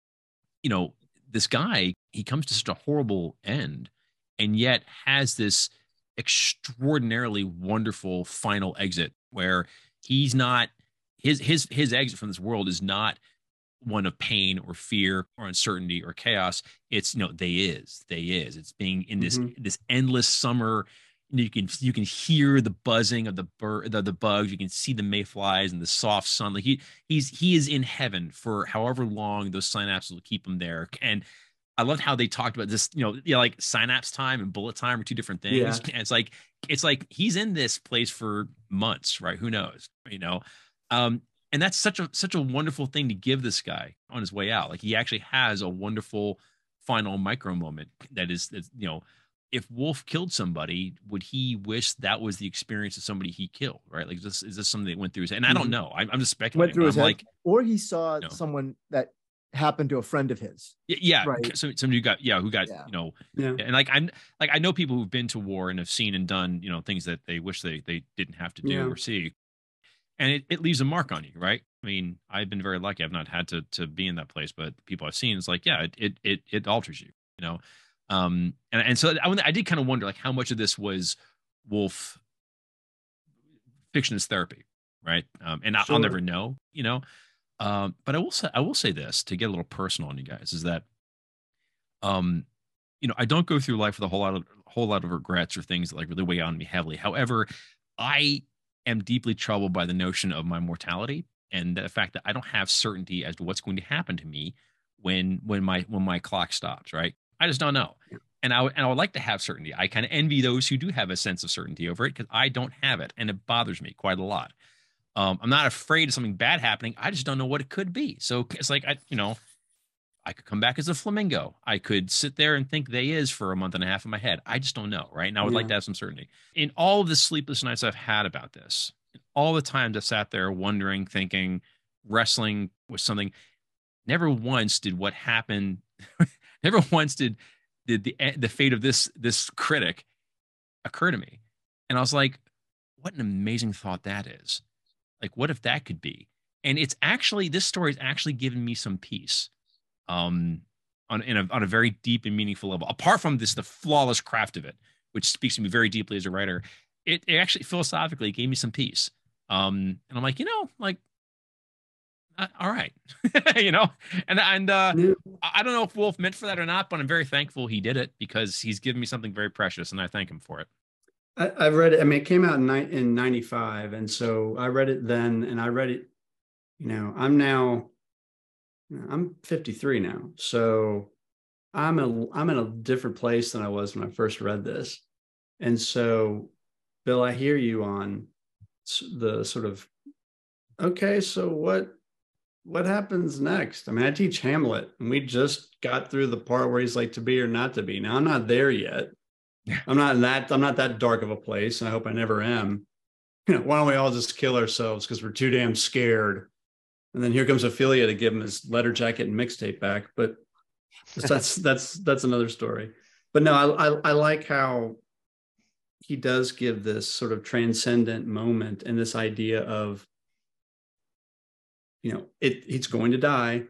you know, this guy, he comes to such a horrible end, and yet has this extraordinarily wonderful final exit where he's not his his his exit from this world is not one of pain or fear or uncertainty or chaos. It's, you know, they is they is it's being in this Mhm. this endless summer. You can you can hear the buzzing of the bird the, the bugs. You can see the mayflies and the soft sun. Like he he's he is in heaven for however long those synapses will keep him there. And I loved how they talked about this, you know, yeah, like synapse time and bullet time are two different things. Yeah. And it's like it's like he's in this place for months, right? Who knows, you know? Um, and that's such a such a wonderful thing to give this guy on his way out. Like he actually has a wonderful final micro moment that is, that's, you know, if Wolf killed somebody, would he wish that was the experience of somebody he killed? Right? Like, is this is this something that went through his head? And I don't Mhm. know. I'm, I'm just speculating. Went through but his I'm head, like, or he saw No. someone that happened to a friend of his. yeah, yeah. Right. So somebody who got, yeah, who got, Yeah. you know, yeah, and like I like I know people who've been to war and have seen and done, you know, things that they wish they they didn't have to do Yeah. or see, and it, it leaves a mark on you, right? I mean, I've been very lucky; I've not had to to be in that place, but the people I've seen, it's like, yeah, it it it, it alters you, you know. Um, and and so I, I did kind of wonder, like, how much of this was Wolf fiction is therapy, right? Um, and I, I'll Sure. never know, you know. Um, but I will say I will say this to get a little personal on you guys is that, um, you know, I don't go through life with a whole lot of whole lot of regrets or things that like really weigh on me heavily. However, I am deeply troubled by the notion of my mortality and the fact that I don't have certainty as to what's going to happen to me when when my when my clock stops. Right? I just don't know. And I would and I would like to have certainty. I kind of envy those who do have a sense of certainty over it because I don't have it, and it bothers me quite a lot. Um, I'm not afraid of something bad happening. I just don't know what it could be. So it's like I, you know, I could come back as a flamingo. I could sit there and think they is for a month and a half in my head. I just don't know, right? And I would like Yeah. to have some certainty. In all of the sleepless nights I've had about this, all the times I sat there wondering, thinking, wrestling with something, never once did what happened, Never once did did the the fate of this this critic occur to me. And I was like, what an amazing thought that is. Like, what if that could be? And it's actually, this story has actually given me some peace um, on, in a, on a very deep and meaningful level. Apart from this, the flawless craft of it, which speaks to me very deeply as a writer, it, it actually philosophically gave me some peace. Um, and I'm like, you know, like, uh, all right, you know, and and uh, Yeah. I don't know if Wolf meant for that or not, but I'm very thankful he did it because he's given me something very precious, and I thank him for it. I, I've read it. I mean, it came out in, ni- in ninety-five. And so I read it then, and I read it, you know, I'm now, I'm fifty-three now. So I'm a, I'm in a different place than I was when I first read this. And so, Bill, I hear you on s- the sort of, okay, so what, what happens next? I mean, I teach Hamlet, and we just got through the part where he's like, to be or not to be. Now I'm not there yet. Yeah. I'm not in that, I'm not that dark of a place, and I hope I never am. You know, why don't we all just kill ourselves because we're too damn scared? And then here comes Ophelia to give him his letter jacket and mixtape back. But that's that's that's another story. But no, I, I I like how he does give this sort of transcendent moment and this idea of, you know, it he's going to die.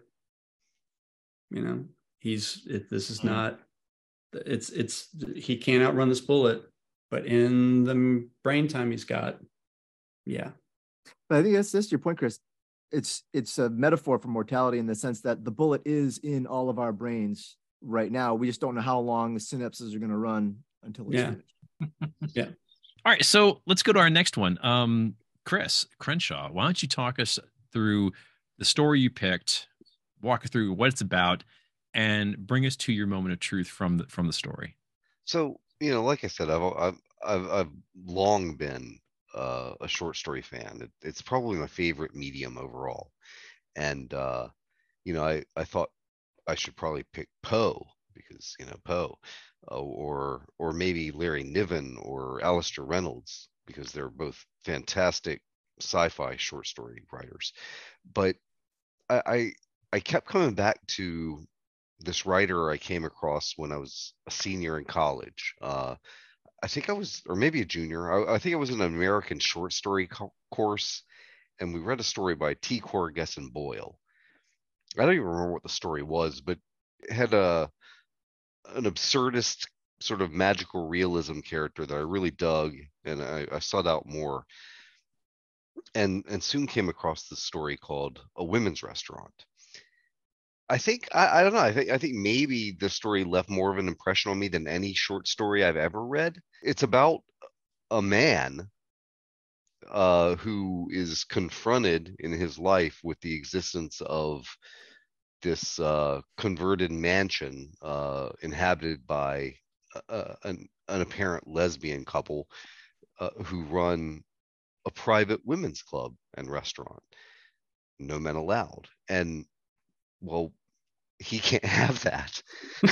You know, he's it, this is not, it's it's he can't outrun this bullet, but in the brain time he's got, yeah. But I think that's that's your point, Chris. It's it's a metaphor for mortality in the sense that the bullet is in all of our brains right now. We just don't know how long the synapses are going to run until it's Yeah. finished. Yeah. All right, so let's go to our next one. Um, Chris Crenshaw, why don't you talk us through the story you picked, walk us through what it's about, and bring us to your moment of truth from the from the story. So, you know, like I said, I've I've I've, I've long been uh, a short story fan. It, it's probably my favorite medium overall, and uh, you know, I I thought I should probably pick Poe because you know Poe, uh, or or maybe Larry Niven or Alistair Reynolds because they're both fantastic sci-fi short story writers. But I I, I kept coming back to this writer I came across when I was a senior in college. Uh, I think I was, or maybe a junior. I, I think I was in an American short story co- course, and we read a story by T. Corgesson Boyle. I don't even remember what the story was, but it had a an absurdist sort of magical realism character that I really dug, and I, I sought out more. And and soon came across this story called A Women's Restaurant. I think I, I don't know. I think I think maybe the story left more of an impression on me than any short story I've ever read. It's about a man uh, who is confronted in his life with the existence of this uh, converted mansion uh, inhabited by uh, an, an apparent lesbian couple uh, who run a private women's club and restaurant, no men allowed. And well, he can't have that.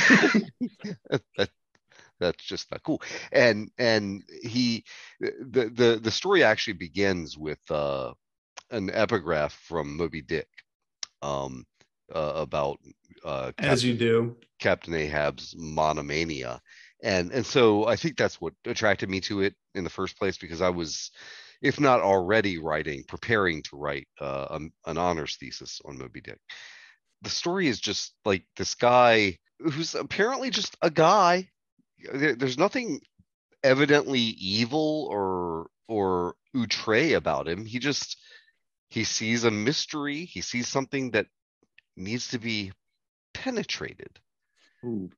that that's just not cool. And and he the the the story actually begins with uh, an epigraph from Moby Dick, um, uh, about uh, As you Captain, do. Captain Ahab's monomania. And and so I think that's what attracted me to it in the first place, because I was, if not already writing, preparing to write uh, um, an honors thesis on Moby Dick. The story is just like this guy who's apparently just a guy. There, there's nothing evidently evil or or outre about him. He just he sees a mystery. He sees something that needs to be penetrated. Ooh.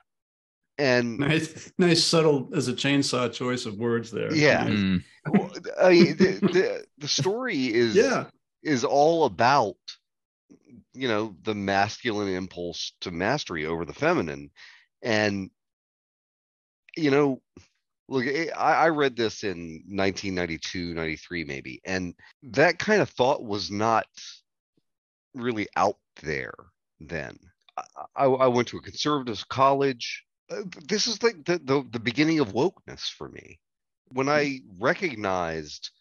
And Nice, nice, subtle as a chainsaw choice of words there. yeah, Nice. Mm. well, I mean, the, the the story is Yeah. is all about, you know, the masculine impulse to mastery over the feminine. And you know, look, I, I read this in nineteen ninety-two, ninety-three maybe, and that kind of thought was not really out there then. I, I, I went to a conservative college. Uh, This is like the, the the beginning of wokeness for me. When I recognized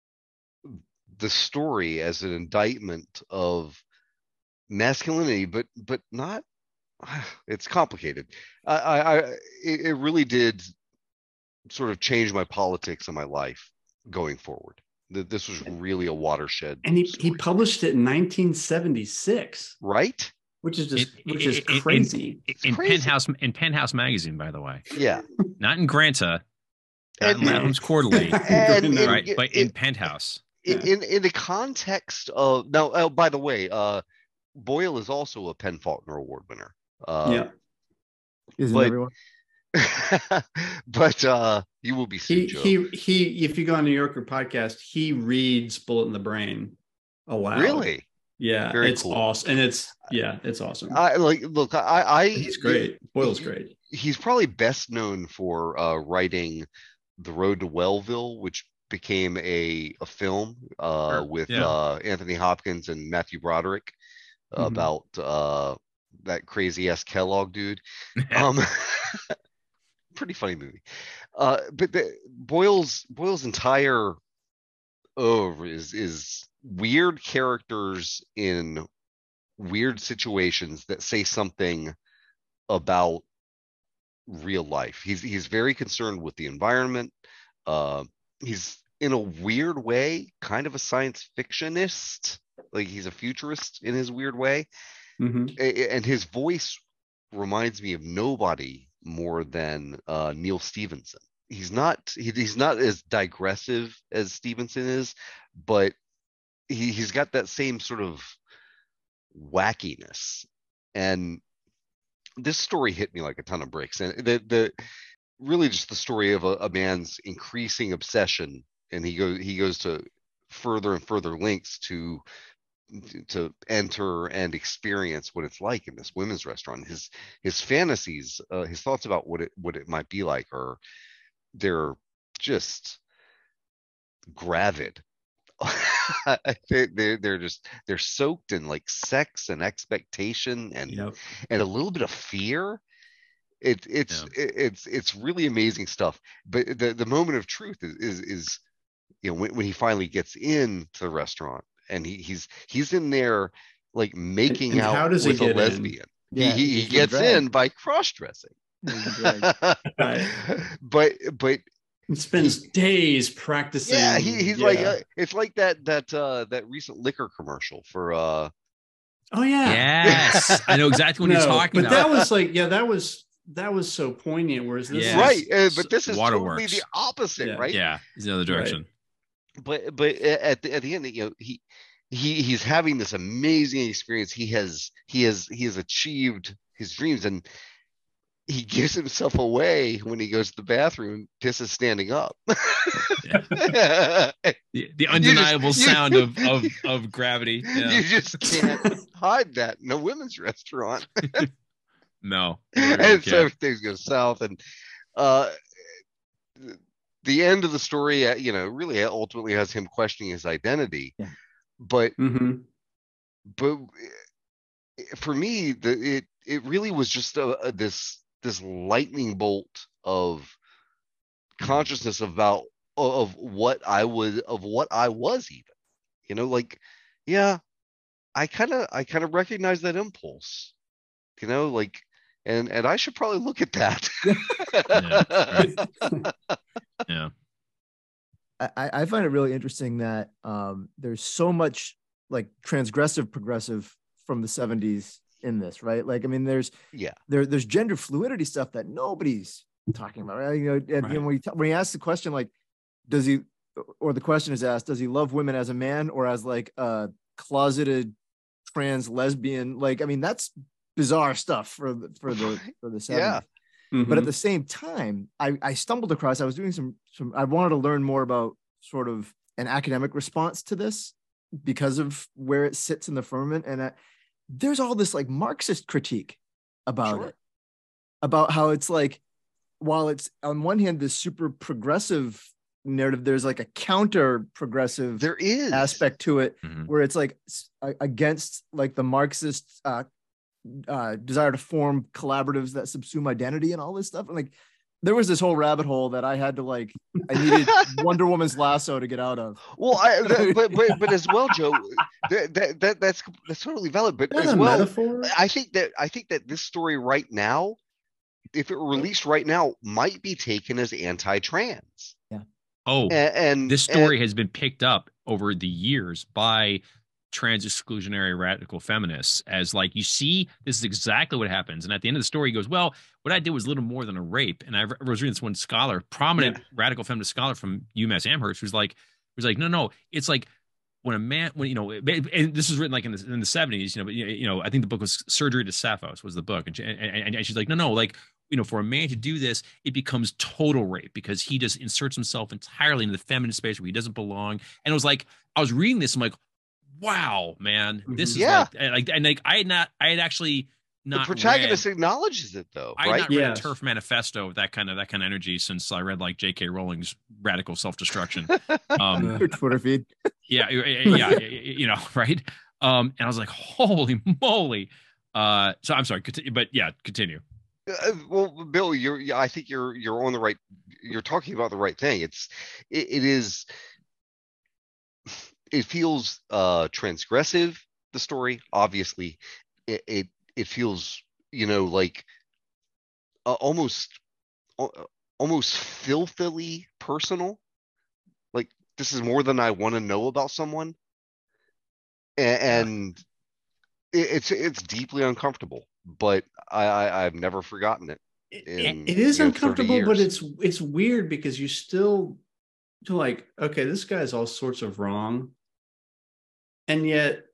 the story as an indictment of masculinity, but but not it's complicated. I, I, I it, it really did sort of change my politics and my life going forward. That this was really a watershed. And he, story. he published it in nineteen seventy-six, right? which is just It- which it- is it- it- crazy. in crazy. Penthouse in Penthouse magazine, by the way, Yeah. not in Granta, not in And- Latham's Quarterly, And- No. right? it- But in it- Penthouse. In, in in the context of now, oh, by the way, uh, Boyle is also a Penn Faulkner Award winner. Uh, Yeah. Isn't But- everyone? but uh, you will be He sued, Joe. he he. If you go on New Yorker podcast, he reads Bullet in the Brain aloud. Really? Yeah, Very it's cool. awesome, and it's yeah, it's awesome. I like look. I, I He's great. Boyle's great. He's probably best known for uh, writing The Road to Wellville, which became a a film uh, Sure. with Yeah. uh, Anthony Hopkins and Matthew Broderick Mhm. about uh, that crazy ass Kellogg dude. Um, pretty funny movie. Uh, but the, Boyle's Boyle's entire oeuvre is is weird characters in weird situations that say something about real life. He's he's very concerned with the environment. Uh, he's in a weird way kind of a science fictionist. Like he's a futurist in his weird way. Mhm. A- and his voice reminds me of nobody more than uh, Neil Stevenson. He's not he, he's not as digressive as Stevenson is, but he, he's got that same sort of wackiness. And this story hit me like a ton of bricks. And the the really just the story of a, a man's increasing obsession, and he goes he goes to further and further lengths to to enter and experience what it's like in this women's restaurant. His his fantasies, uh, his thoughts about what it what it might be like are they're just gravid. they, they're they're just they're soaked in like sex and expectation and Yep. and a little bit of fear. It it's it, it's it's really amazing stuff. But the the moment of truth is is, is you know when, when he finally gets into the restaurant and he, he's he's in there like making and out how does he with a get in? lesbian. Yeah, he, he, he he's being gets dragged. in by cross-dressing. He's being dragged. Right. but but He spends days practicing. yeah, he, he's like yeah. uh, it's like that that uh that recent liquor commercial for uh oh yeah, Yes, I know exactly what no, you're talking but about. that was like yeah, that was that was so poignant. Whereas this Yeah. is, right uh, but this is totally Waterworks. the opposite, Yeah. right? Yeah, he's the other direction. but but at the, at the end, you know, he he he's having this amazing experience. He has he has he has achieved his dreams, and he gives himself away when he goes to the bathroom, pisses standing up. The, the undeniable you- sound of, of of gravity. Yeah. You just can't hide that in a women's restaurant. No. And so things go south, and uh the end of the story, uh, you know, really ultimately has him questioning his identity. Yeah. But Mhm. but for me, the it it really was just a, a, this this lightning bolt of consciousness about of what I was of what I was even, you know, like yeah, I kind of I kind of recognize that impulse, you know, like and and I should probably look at that. Yeah. I, I find it really interesting that um, there's so much like transgressive progressive from the seventies in this, right? Like, I mean, there's Yeah. there there's gender fluidity stuff that nobody's talking about, right? You know, and, you know, Right. when he when he asks the question like, does he, or the question is asked, does he love women as a man or as like a closeted trans lesbian? Like, I mean, that's bizarre stuff for the for the for the seventies. Yeah. But at Mhm. the same time, I, I stumbled across, I was doing some, some, I wanted to learn more about sort of an academic response to this because of where it sits in the firmament. And I, there's all this like Marxist critique about Sure. it, about how it's like, while it's on one hand, this super progressive narrative, there's like a counter progressive There is aspect to it Mhm. where it's like s- a- against like the Marxist uh, uh, desire to form collaboratives that subsume identity and all this stuff. And like, there was this whole rabbit hole that I had to like, I needed Wonder Woman's lasso to get out of. Well, I, that, but but but as well, Joe, that, that, that that's that's totally valid. But That's as a well, metaphor. I think that I think that this story right now, if it were released right now, might be taken as anti-trans. Oh, And, and this story and, has been picked up over the years by trans exclusionary radical feminists as like, you see, this is exactly what happens. And at the end of the story, he goes, well, what I did was little more than a rape. And I was reading this one scholar, prominent Yeah. radical feminist scholar from UMass Amherst, who's like, who's like, no, no, it's like when a man, when, you know, and this was written like in the, in the seventies, you know, but, you know, I think the book was Surgery to Sappho's was the book. And, and, and she's like, no, no, like, you know, for a man to do this, it becomes total rape because he just inserts himself entirely into the feminine space where he doesn't belong. And it was like, I was reading this, I'm like, wow, man, this is Yeah. like, and like, and like, I had not, I had actually the not protagonist read, acknowledges it, though, I had right? not read Yes. a turf manifesto with that kind of, that kind of energy since I read like J K Rowling's Radical Self-Destruction. Um, Your Twitter feed. yeah, yeah, yeah, you know, right. Um, and I was like, holy moly. Uh, so I'm sorry, conti- but yeah, continue. Uh, well, Bill, you're. yeah, I think you're. You're on the right. You're talking about the right thing. It's. It, it is. It feels uh transgressive. The story, obviously, it. It, it feels, you know, like uh, almost, uh, almost filthily personal. Like this is more than I want to know about someone, and, and it, it's it's deeply uncomfortable. But I, I I've never forgotten it. In, It is you know, uncomfortable, but years. it's it's weird because you still to like, okay, this guy's all sorts of wrong, and yet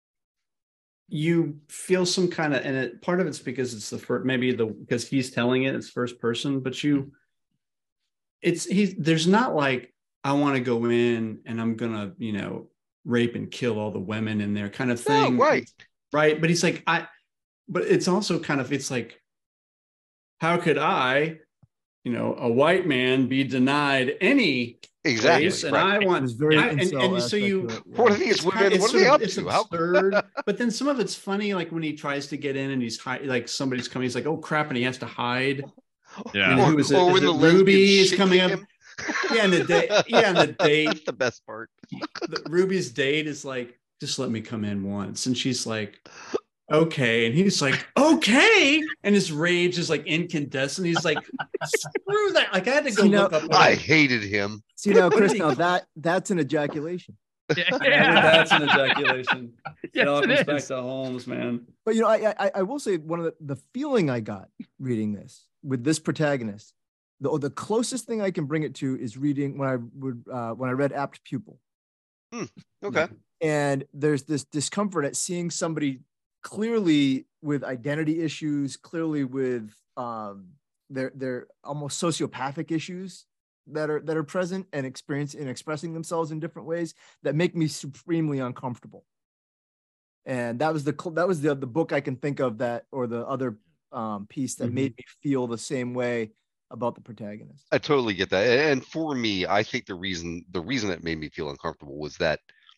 you feel some kind of, and it, part of it's because it's the first, maybe the because he's telling it, it's first person, but you, it's he's there's not like I want to go in and I'm gonna, you know, rape and kill all the women in there kind of thing, No, right. right? But he's like I. But it's also kind of, it's like, how could I, you know, a white man be denied any Exactly. place? And right. I want, There's very I- and, incel and so aspect you, to it, yeah. What are these it's kind- women? it's What are sort they of- up it's to? How absurd. But then some of it's funny, like when he tries to get in and he's hide, like somebody's coming, he's like, oh crap, and he has to hide. Yeah. And Or, who is it? or Is when it the Ruby lesbian is shit coming kick up? him. Yeah, and the date, yeah, and the date, That's the best part. the, Ruby's date is like, just let me come in once, and she's like, okay, and he's like, okay, and his rage is like incandescent. He's like, screw that. Like I had to go See, now- look up. I hated him. See now, What Chris, did he now call- that that's an ejaculation. Yeah, that's an ejaculation. Yes, it all it comes is. back to Holmes, man. But you know, I, I I will say one of the, the feeling I got reading this with this protagonist, the the closest thing I can bring it to is reading when I would uh, when I read Apt Pupil, Okay. and there's this discomfort at seeing somebody clearly with identity issues, clearly with um their their almost sociopathic issues that are that are present and experience and expressing themselves in different ways that make me supremely uncomfortable. And that was the that was the the book I can think of that, or the other um, piece that Mhm. made me feel the same way about the protagonist. I totally get that. And for me, I think the reason the reason that made me feel uncomfortable was that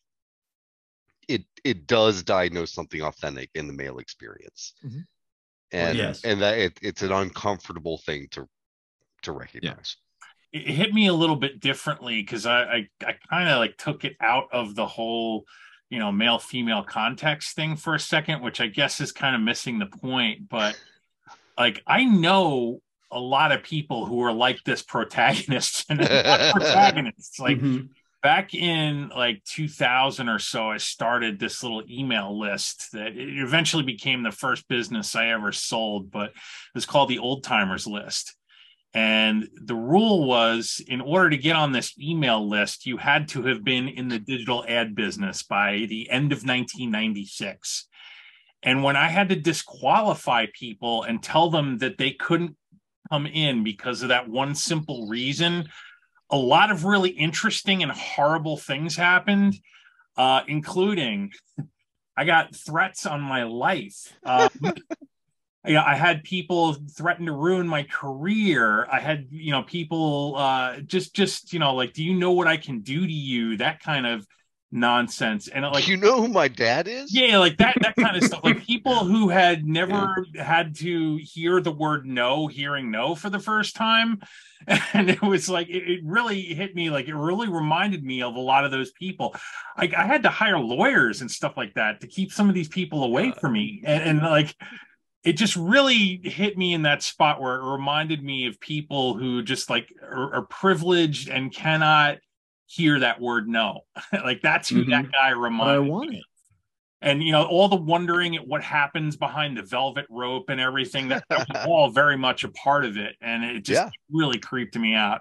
it it does diagnose something authentic in the male experience. Mhm. And Yes. and that it, it's an uncomfortable thing to to recognize. It hit me a little bit differently because I I, I kind of like took it out of the whole, you know, male female context thing for a second, which I guess is kind of missing the point. But like I know a lot of people who are like this protagonist and not protagonists. Like Mhm. back in like two thousand or so, I started this little email list that it eventually became the first business I ever sold, but it was called the Old Timers List. And the rule was, in order to get on this email list, you had to have been in the digital ad business by the end of nineteen ninety-six. And when I had to disqualify people and tell them that they couldn't come in because of that one simple reason, a lot of really interesting and horrible things happened, uh, including I got threats on my life. Um, Yeah, I had people threaten to ruin my career. I had, you know, people uh, just, just, you know, like, do you know what I can do to you? That kind of nonsense. And like, you know who my dad is? yeah, like that that kind of stuff. Like people who had never yeah. had to hear the word no, hearing no for the first time. And it was like, it, it really hit me. Like, it really reminded me of a lot of those people. Like, I had to hire lawyers and stuff like that to keep some of these people away from me. And, and like, it just really hit me in that spot where it reminded me of people who just like are, are privileged and cannot hear that word no. Like, that's who mm-hmm. that guy reminded I want me. It. And, you know, all the wondering at what happens behind the velvet rope and everything, that, that was all very much a part of it. And it just yeah. really creeped me out.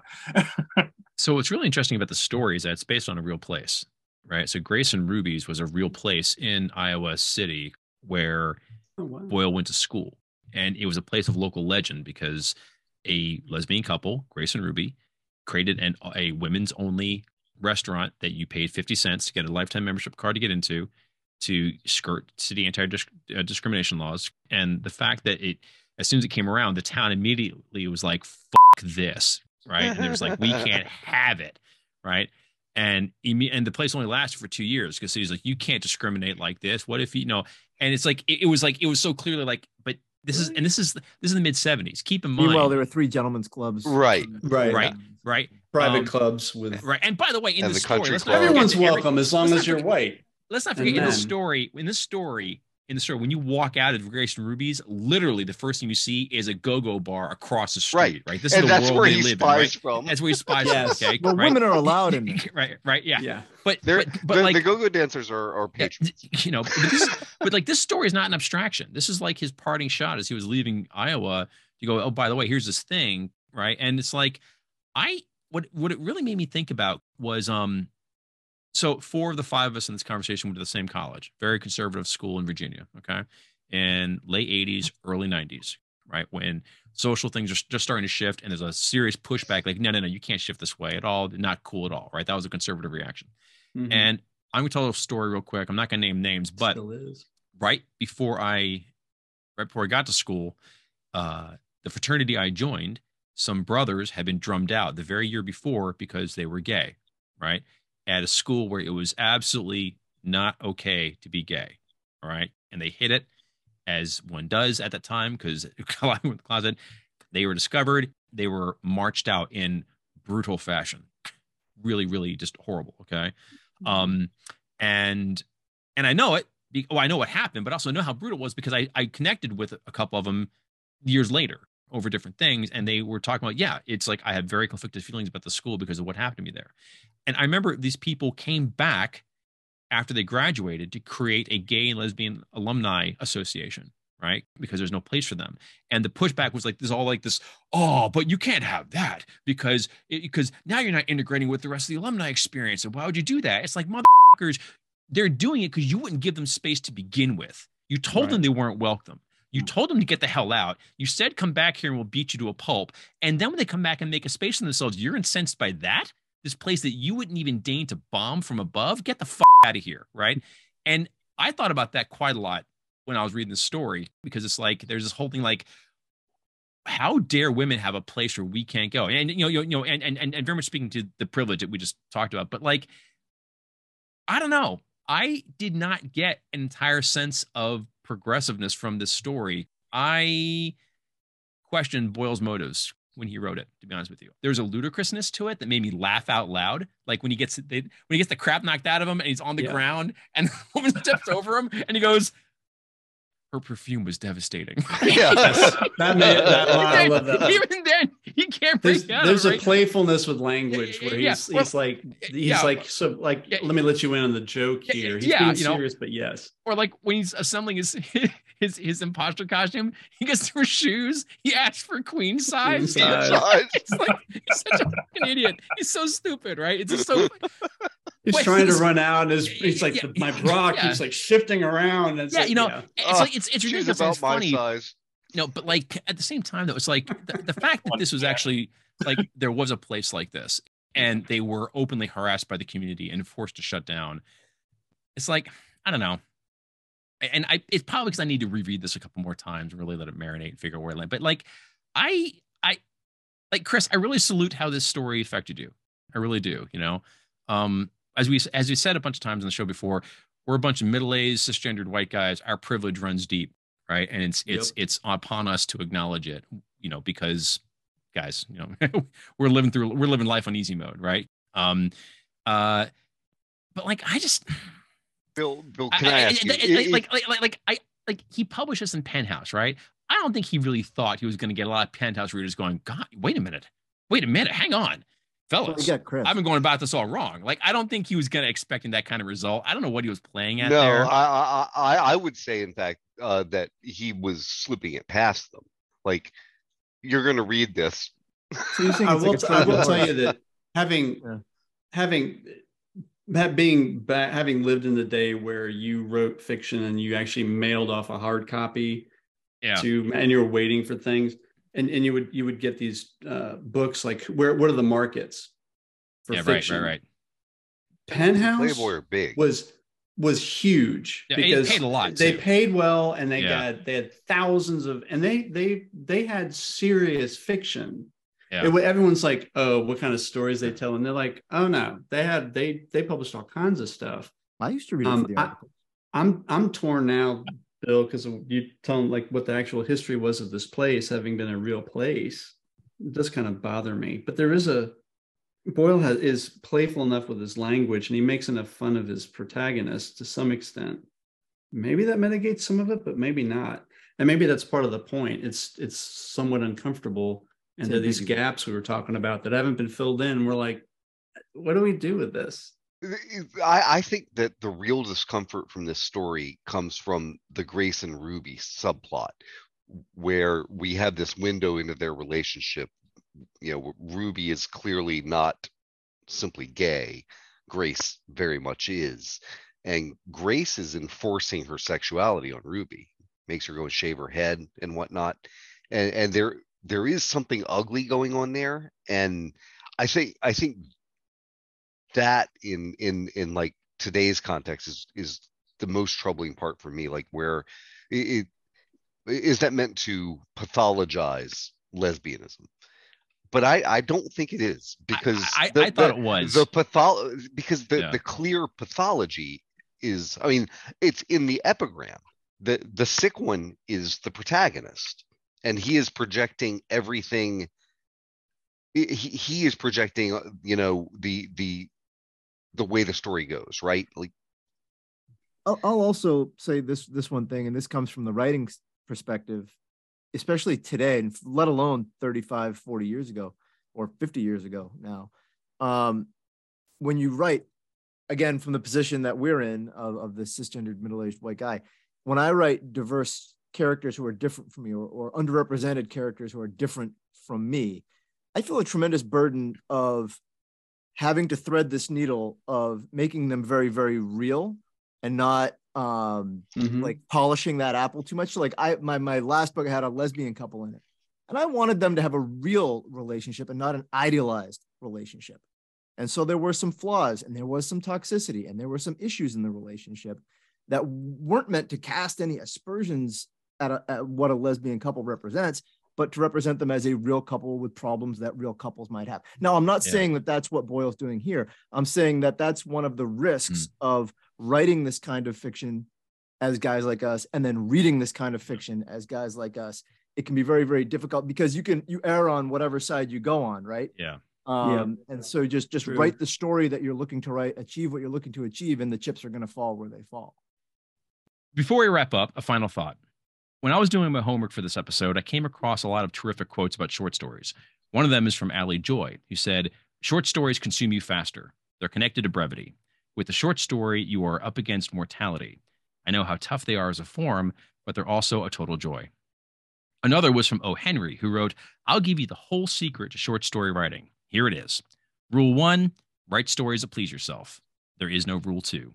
So what's really interesting about the story is that it's based on a real place, right? So Grace and Ruby's was a real place in Iowa City where oh, wow. Boyle went to school. And it was a place of local legend because a lesbian couple, Grace and Ruby, created an, a women's only restaurant that you paid fifty cents to get a lifetime membership card to get into, to skirt city anti-discrimination laws. And the fact that it, as soon as it came around, the town immediately was like, fuck this, right? And there was like, we can't have it, right? And and the place only lasted for two years because he's like, you can't discriminate like this. What if you, you know? And it's like, it, it was like, it was so clearly like, but this is, and this is, this is in the mid seventies. Keep in mind. Meanwhile, there were three gentlemen's clubs. Right. Right. Right. Right. Private um, clubs with. Right. And by the way, in and the, the story, country let's not everyone's forget, welcome every, as long as you're forget, white. Let's not forget in this story, in this story, in the story, when you walk out of Grace and Ruby's, literally the first thing you see is a go-go bar across the street, right? right? This and is the that's world where they he live spies in, right? from. That's where he spies yes. from, okay? Well, right? women are allowed in there. right, right, yeah. Yeah. But, but, but the, like, the go-go dancers are, are patrons. You know, but, this, but like this story is not an abstraction. This is like his parting shot as he was leaving Iowa to go, oh, by the way, here's this thing, right? And it's like, I, what, what it really made me think about was, um, so four of the five of us in this conversation went to the same college, very conservative school in Virginia, okay? In late eighties, early nineties, right? When social things are just starting to shift and there's a serious pushback, like, no, no, no, you can't shift this way at all. Not cool at all, right? That was a conservative reaction. Mm-hmm. And I'm going to tell a story real quick. I'm not going to name names, but Still is. right before I, right before I got to school, uh, the fraternity I joined, some brothers had been drummed out the very year before because they were gay, right? At a school where it was absolutely not okay to be gay, all right? And they hid it, as one does at that time, because a lot in the closet. They were discovered. They were marched out in brutal fashion. Really, really just horrible, okay? Mm-hmm. Um, and and I know it. Oh, I know what happened, but also know how brutal it was because I, I connected with a couple of them years later over different things. And they were talking about, yeah, it's like I had very conflicted feelings about the school because of what happened to me there. And I remember these people came back after they graduated to create a gay and lesbian alumni association, right? Because there's no place for them. And the pushback was like, there's all like this, oh, but you can't have that because, because now you're not integrating with the rest of the alumni experience. And why would you do that? It's like, motherfuckers, they're doing it because you wouldn't give them space to begin with. You told right. them they weren't welcome. You told them to get the hell out. You said, come back here and we'll beat you to a pulp. And then when they come back and make a space for themselves, you're incensed by that? This place that you wouldn't even deign to bomb from above? Get the fuck out of here, right? And I thought about that quite a lot when I was reading the story, because it's like, there's this whole thing like, how dare women have a place where we can't go? And, you know, you know, and, and, and very much speaking to the privilege that we just talked about, but like, I don't know. I did not get an entire sense of progressiveness from this story. I questioned Boyle's motives when he wrote it, to be honest with you. There's a ludicrousness to it that made me laugh out loud. Like when he gets they, when he gets the crap knocked out of him and he's on the yeah. ground and the woman steps over him and he goes, her perfume was devastating. Yeah, that made that, oh, I love that. Even then, he can't break There's, out. there's it, a right? playfulness with language where yeah, he's well, he's like he's yeah, like so like yeah, let me let you in on the joke here. He's yeah, being you know, serious, but yes. Or like when he's assembling his his his imposter costume, he gets to his shoes. He asks for queen size. Queen size. It's like he's such a fucking idiot. He's so stupid, right? It's just so. He's Wait, trying he's, to run out, and his, he's like yeah, my bra yeah. keeps like shifting around. And yeah, like, you know, yeah. it's like it's it's She's ridiculous. about It's funny. my size. No, but like at the same time, though, it's like the, the fact that this was actually like there was a place like this, and they were openly harassed by the community and forced to shut down. It's like I don't know, and I it's probably because I need to reread this a couple more times and really let it marinate and figure out where it landed. But like I I like Chris, I really salute how this story affected you. I really do. You know, um, as we as we said a bunch of times on the show before, we're a bunch of middle-aged, cisgendered white guys. Our privilege runs deep, right? And it's it's yep. it's upon us to acknowledge it, you know, because guys, you know, we're living through we're living life on easy mode, right? Um, uh, but like I just, Bill, Bill, can I, I ask I, you? I, like, like, like, like, I like he published this in Penthouse, right? I don't think he really thought he was going to get a lot of Penthouse readers going, God, wait a minute, wait a minute, hang on. Fellas, I've been going about this all wrong. Like, I don't think he was going to expecting that kind of result. I don't know what he was playing at no, there. No, I, I, I would say, in fact, uh, that he was slipping it past them. Like, you're going to read this. So I will, like I will tell you that having, yeah. having, being back, having lived in the day where you wrote fiction and you actually mailed off a hard copy, yeah, to, and you were waiting for things. And, and you would you would get these uh, books like where what are the markets for yeah, fiction? Right, right, right. Penthouse Playboy are big. was was huge yeah, because paid a lot. They too. paid well, and they yeah. got they had thousands of, and they they they had serious fiction. Yeah. It, everyone's like, oh, what kind of stories they tell, and they're like, oh no, they had they they published all kinds of stuff. I used to read um, it for the articles. I, I'm I'm torn now, Bill, because you tell them like what the actual history was of this place, having been a real place. It does kind of bother me. But there is a Boyle has, is playful enough with his language, and he makes enough fun of his protagonist to some extent. Maybe that mitigates some of it, but maybe not. And maybe that's part of the point. It's it's somewhat uncomfortable, and there are these gaps we were talking about that haven't been filled in. We're like, what do we do with this? I, I think that the real discomfort from this story comes from the Grace and Ruby subplot, where we have this window into their relationship. You know, Ruby is clearly not simply gay. Grace very much is. And Grace is enforcing her sexuality on Ruby, makes her go and shave her head and whatnot. And, and there there is something ugly going on there. And I think I think that in in in like today's context is is the most troubling part for me. Like, where it, it is that meant to pathologize lesbianism? But I, I don't think it is, because I, I, the, I thought the, it was the patholo- because the, yeah. the clear pathology is, I mean, it's in the epigram. The the sick one is the protagonist, and he is projecting everything. He, he is projecting, you know, the the the way the story goes, right? Like, I'll, I'll also say this this one thing, and this comes from the writing perspective, especially today, and let alone thirty-five, forty years ago, or fifty years ago now. Um, when you write, again, from the position that we're in of, of the cisgendered middle-aged white guy, when I write diverse characters who are different from me, or, or underrepresented characters who are different from me, I feel a tremendous burden of having to thread this needle of making them very, very real and not um mm-hmm. like polishing that apple too much. So like I my my last book, I had a lesbian couple in it, and I wanted them to have a real relationship and not an idealized relationship. And so there were some flaws, and there was some toxicity, and there were some issues in the relationship that weren't meant to cast any aspersions at, a, at what a lesbian couple represents, but to represent them as a real couple with problems that real couples might have. Now, I'm not yeah. saying that that's what Boyle's doing here. I'm saying that that's one of the risks mm. of writing this kind of fiction as guys like us, and then reading this kind of fiction as guys like us. It can be very, very difficult, because you can, you err on whatever side you go on, right? Yeah. Um, yeah. And so just, just True. write the story that you're looking to write, achieve what you're looking to achieve, and the chips are going to fall where they fall. Before we wrap up, a final thought. When I was doing my homework for this episode, I came across a lot of terrific quotes about short stories. One of them is from Allie Joy, who said, "Short stories consume you faster. They're connected to brevity. With the short story, you are up against mortality. I know how tough they are as a form, but they're also a total joy." Another was from O. Henry, who wrote, "I'll give you the whole secret to short story writing. Here it is. Rule one, write stories that please yourself. There is no rule two."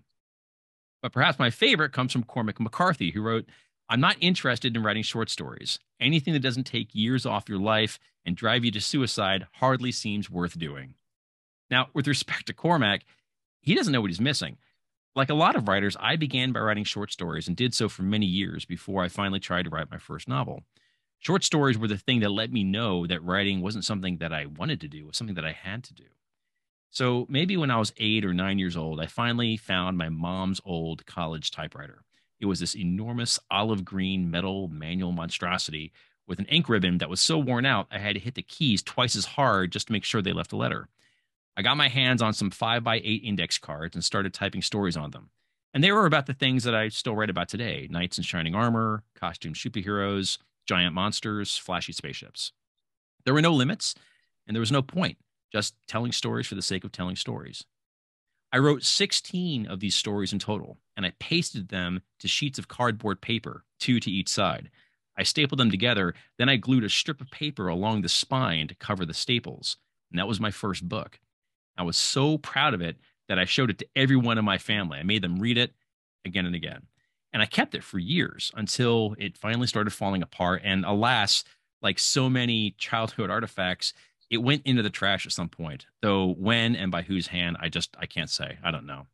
But perhaps my favorite comes from Cormac McCarthy, who wrote, "I'm not interested in writing short stories. Anything that doesn't take years off your life and drive you to suicide hardly seems worth doing." Now, with respect to Cormac, he doesn't know what he's missing. Like a lot of writers, I began by writing short stories and did so for many years before I finally tried to write my first novel. Short stories were the thing that let me know that writing wasn't something that I wanted to do, it was something that I had to do. So maybe when I was eight or nine years old, I finally found my mom's old college typewriter. It was this enormous olive green metal manual monstrosity with an ink ribbon that was so worn out, I had to hit the keys twice as hard just to make sure they left a letter. I got my hands on some five by eight index cards and started typing stories on them. And they were about the things that I still write about today: knights in shining armor, costume superheroes, giant monsters, flashy spaceships. There were no limits, and there was no point, just telling stories for the sake of telling stories. I wrote sixteen of these stories in total, and I pasted them to sheets of cardboard paper, two to each side. I stapled them together, then I glued a strip of paper along the spine to cover the staples, and that was my first book. I was so proud of it that I showed it to everyone in my family. I made them read it again and again. And I kept it for years until it finally started falling apart. And alas, like so many childhood artifacts, it went into the trash at some point. Though when and by whose hand, I just, I can't say. I don't know.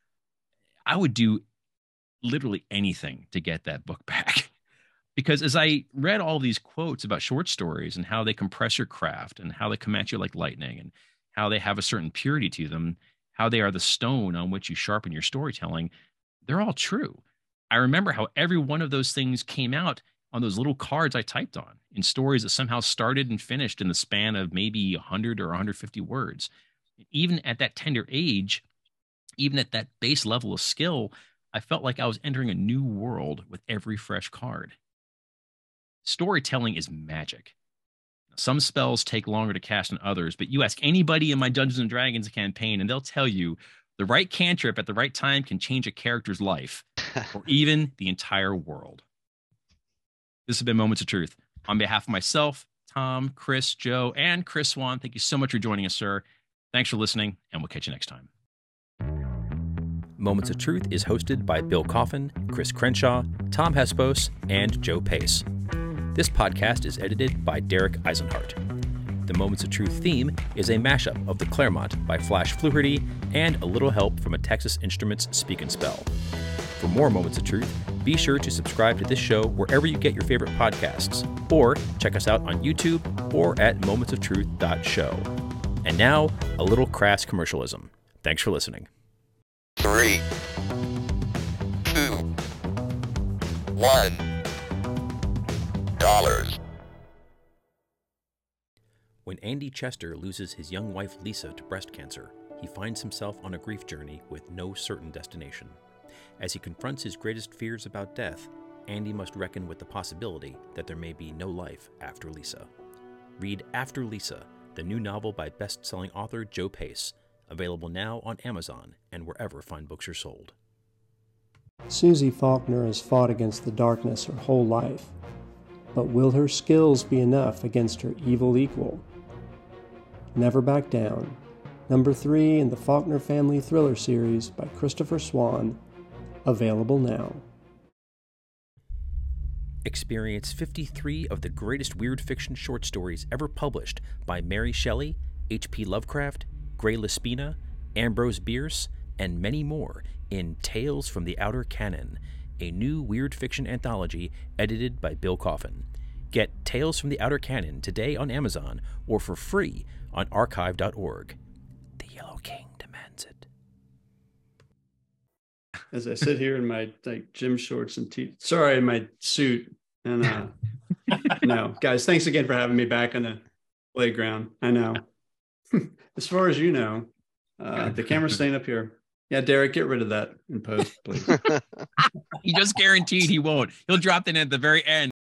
I would do literally anything to get that book back. Because as I read all these quotes about short stories and how they compress your craft and how they come at you like lightning and how they have a certain purity to them, how they are the stone on which you sharpen your storytelling, they're all true. I remember how every one of those things came out on those little cards I typed on in stories that somehow started and finished in the span of maybe one hundred or one hundred fifty words. Even at that tender age, even at that base level of skill, I felt like I was entering a new world with every fresh card. Storytelling is magic. Some spells take longer to cast than others, but you ask anybody in my Dungeons and Dragons campaign, and they'll tell you the right cantrip at the right time can change a character's life, or even the entire world. This has been Moments of Truth. On behalf of myself, Tom, Chris, Joe, and Chris Swan, thank you so much for joining us, sir. Thanks for listening, and we'll catch you next time. Moments of Truth is hosted by Bill Coffin, Chris Crenshaw, Tom Hespos, and Joe Pace. This podcast is edited by Derek Eisenhart. The Moments of Truth theme is a mashup of The Claremont by Flash Fluharty and a little help from a Texas Instruments Speak and Spell. For more Moments of Truth, be sure to subscribe to this show wherever you get your favorite podcasts, or check us out on YouTube or at moments of truth dot show. And now, a little crass commercialism. Thanks for listening. Three, two, one. Dollars. When Andy Chester loses his young wife Lisa to breast cancer, he finds himself on a grief journey with no certain destination. As he confronts his greatest fears about death, Andy must reckon with the possibility that there may be no life after Lisa. Read After Lisa, the new novel by best-selling author Joe Pace, available now on Amazon and wherever fine books are sold. Susie Faulkner has fought against the darkness her whole life. But will her skills be enough against her evil equal? Never Back Down, number three in the Faulkner family thriller series by Christopher Swan, available now. Experience fifty-three of the greatest weird fiction short stories ever published by Mary Shelley, H P Lovecraft, Gray Laspina, Ambrose Bierce, and many more in Tales from the Outer Canon, a new weird fiction anthology edited by Bill Coffin. Get Tales from the Outer Canon today on Amazon or for free on archive dot org. The Yellow King demands it. As I sit here in my like gym shorts and t- sorry, in my suit. And uh no, guys, thanks again for having me back on the playground. I know. As far as you know, uh the camera's staying up here. Yeah, Derek, get rid of that in post, please. He just guaranteed he won't. He'll drop it in at the very end.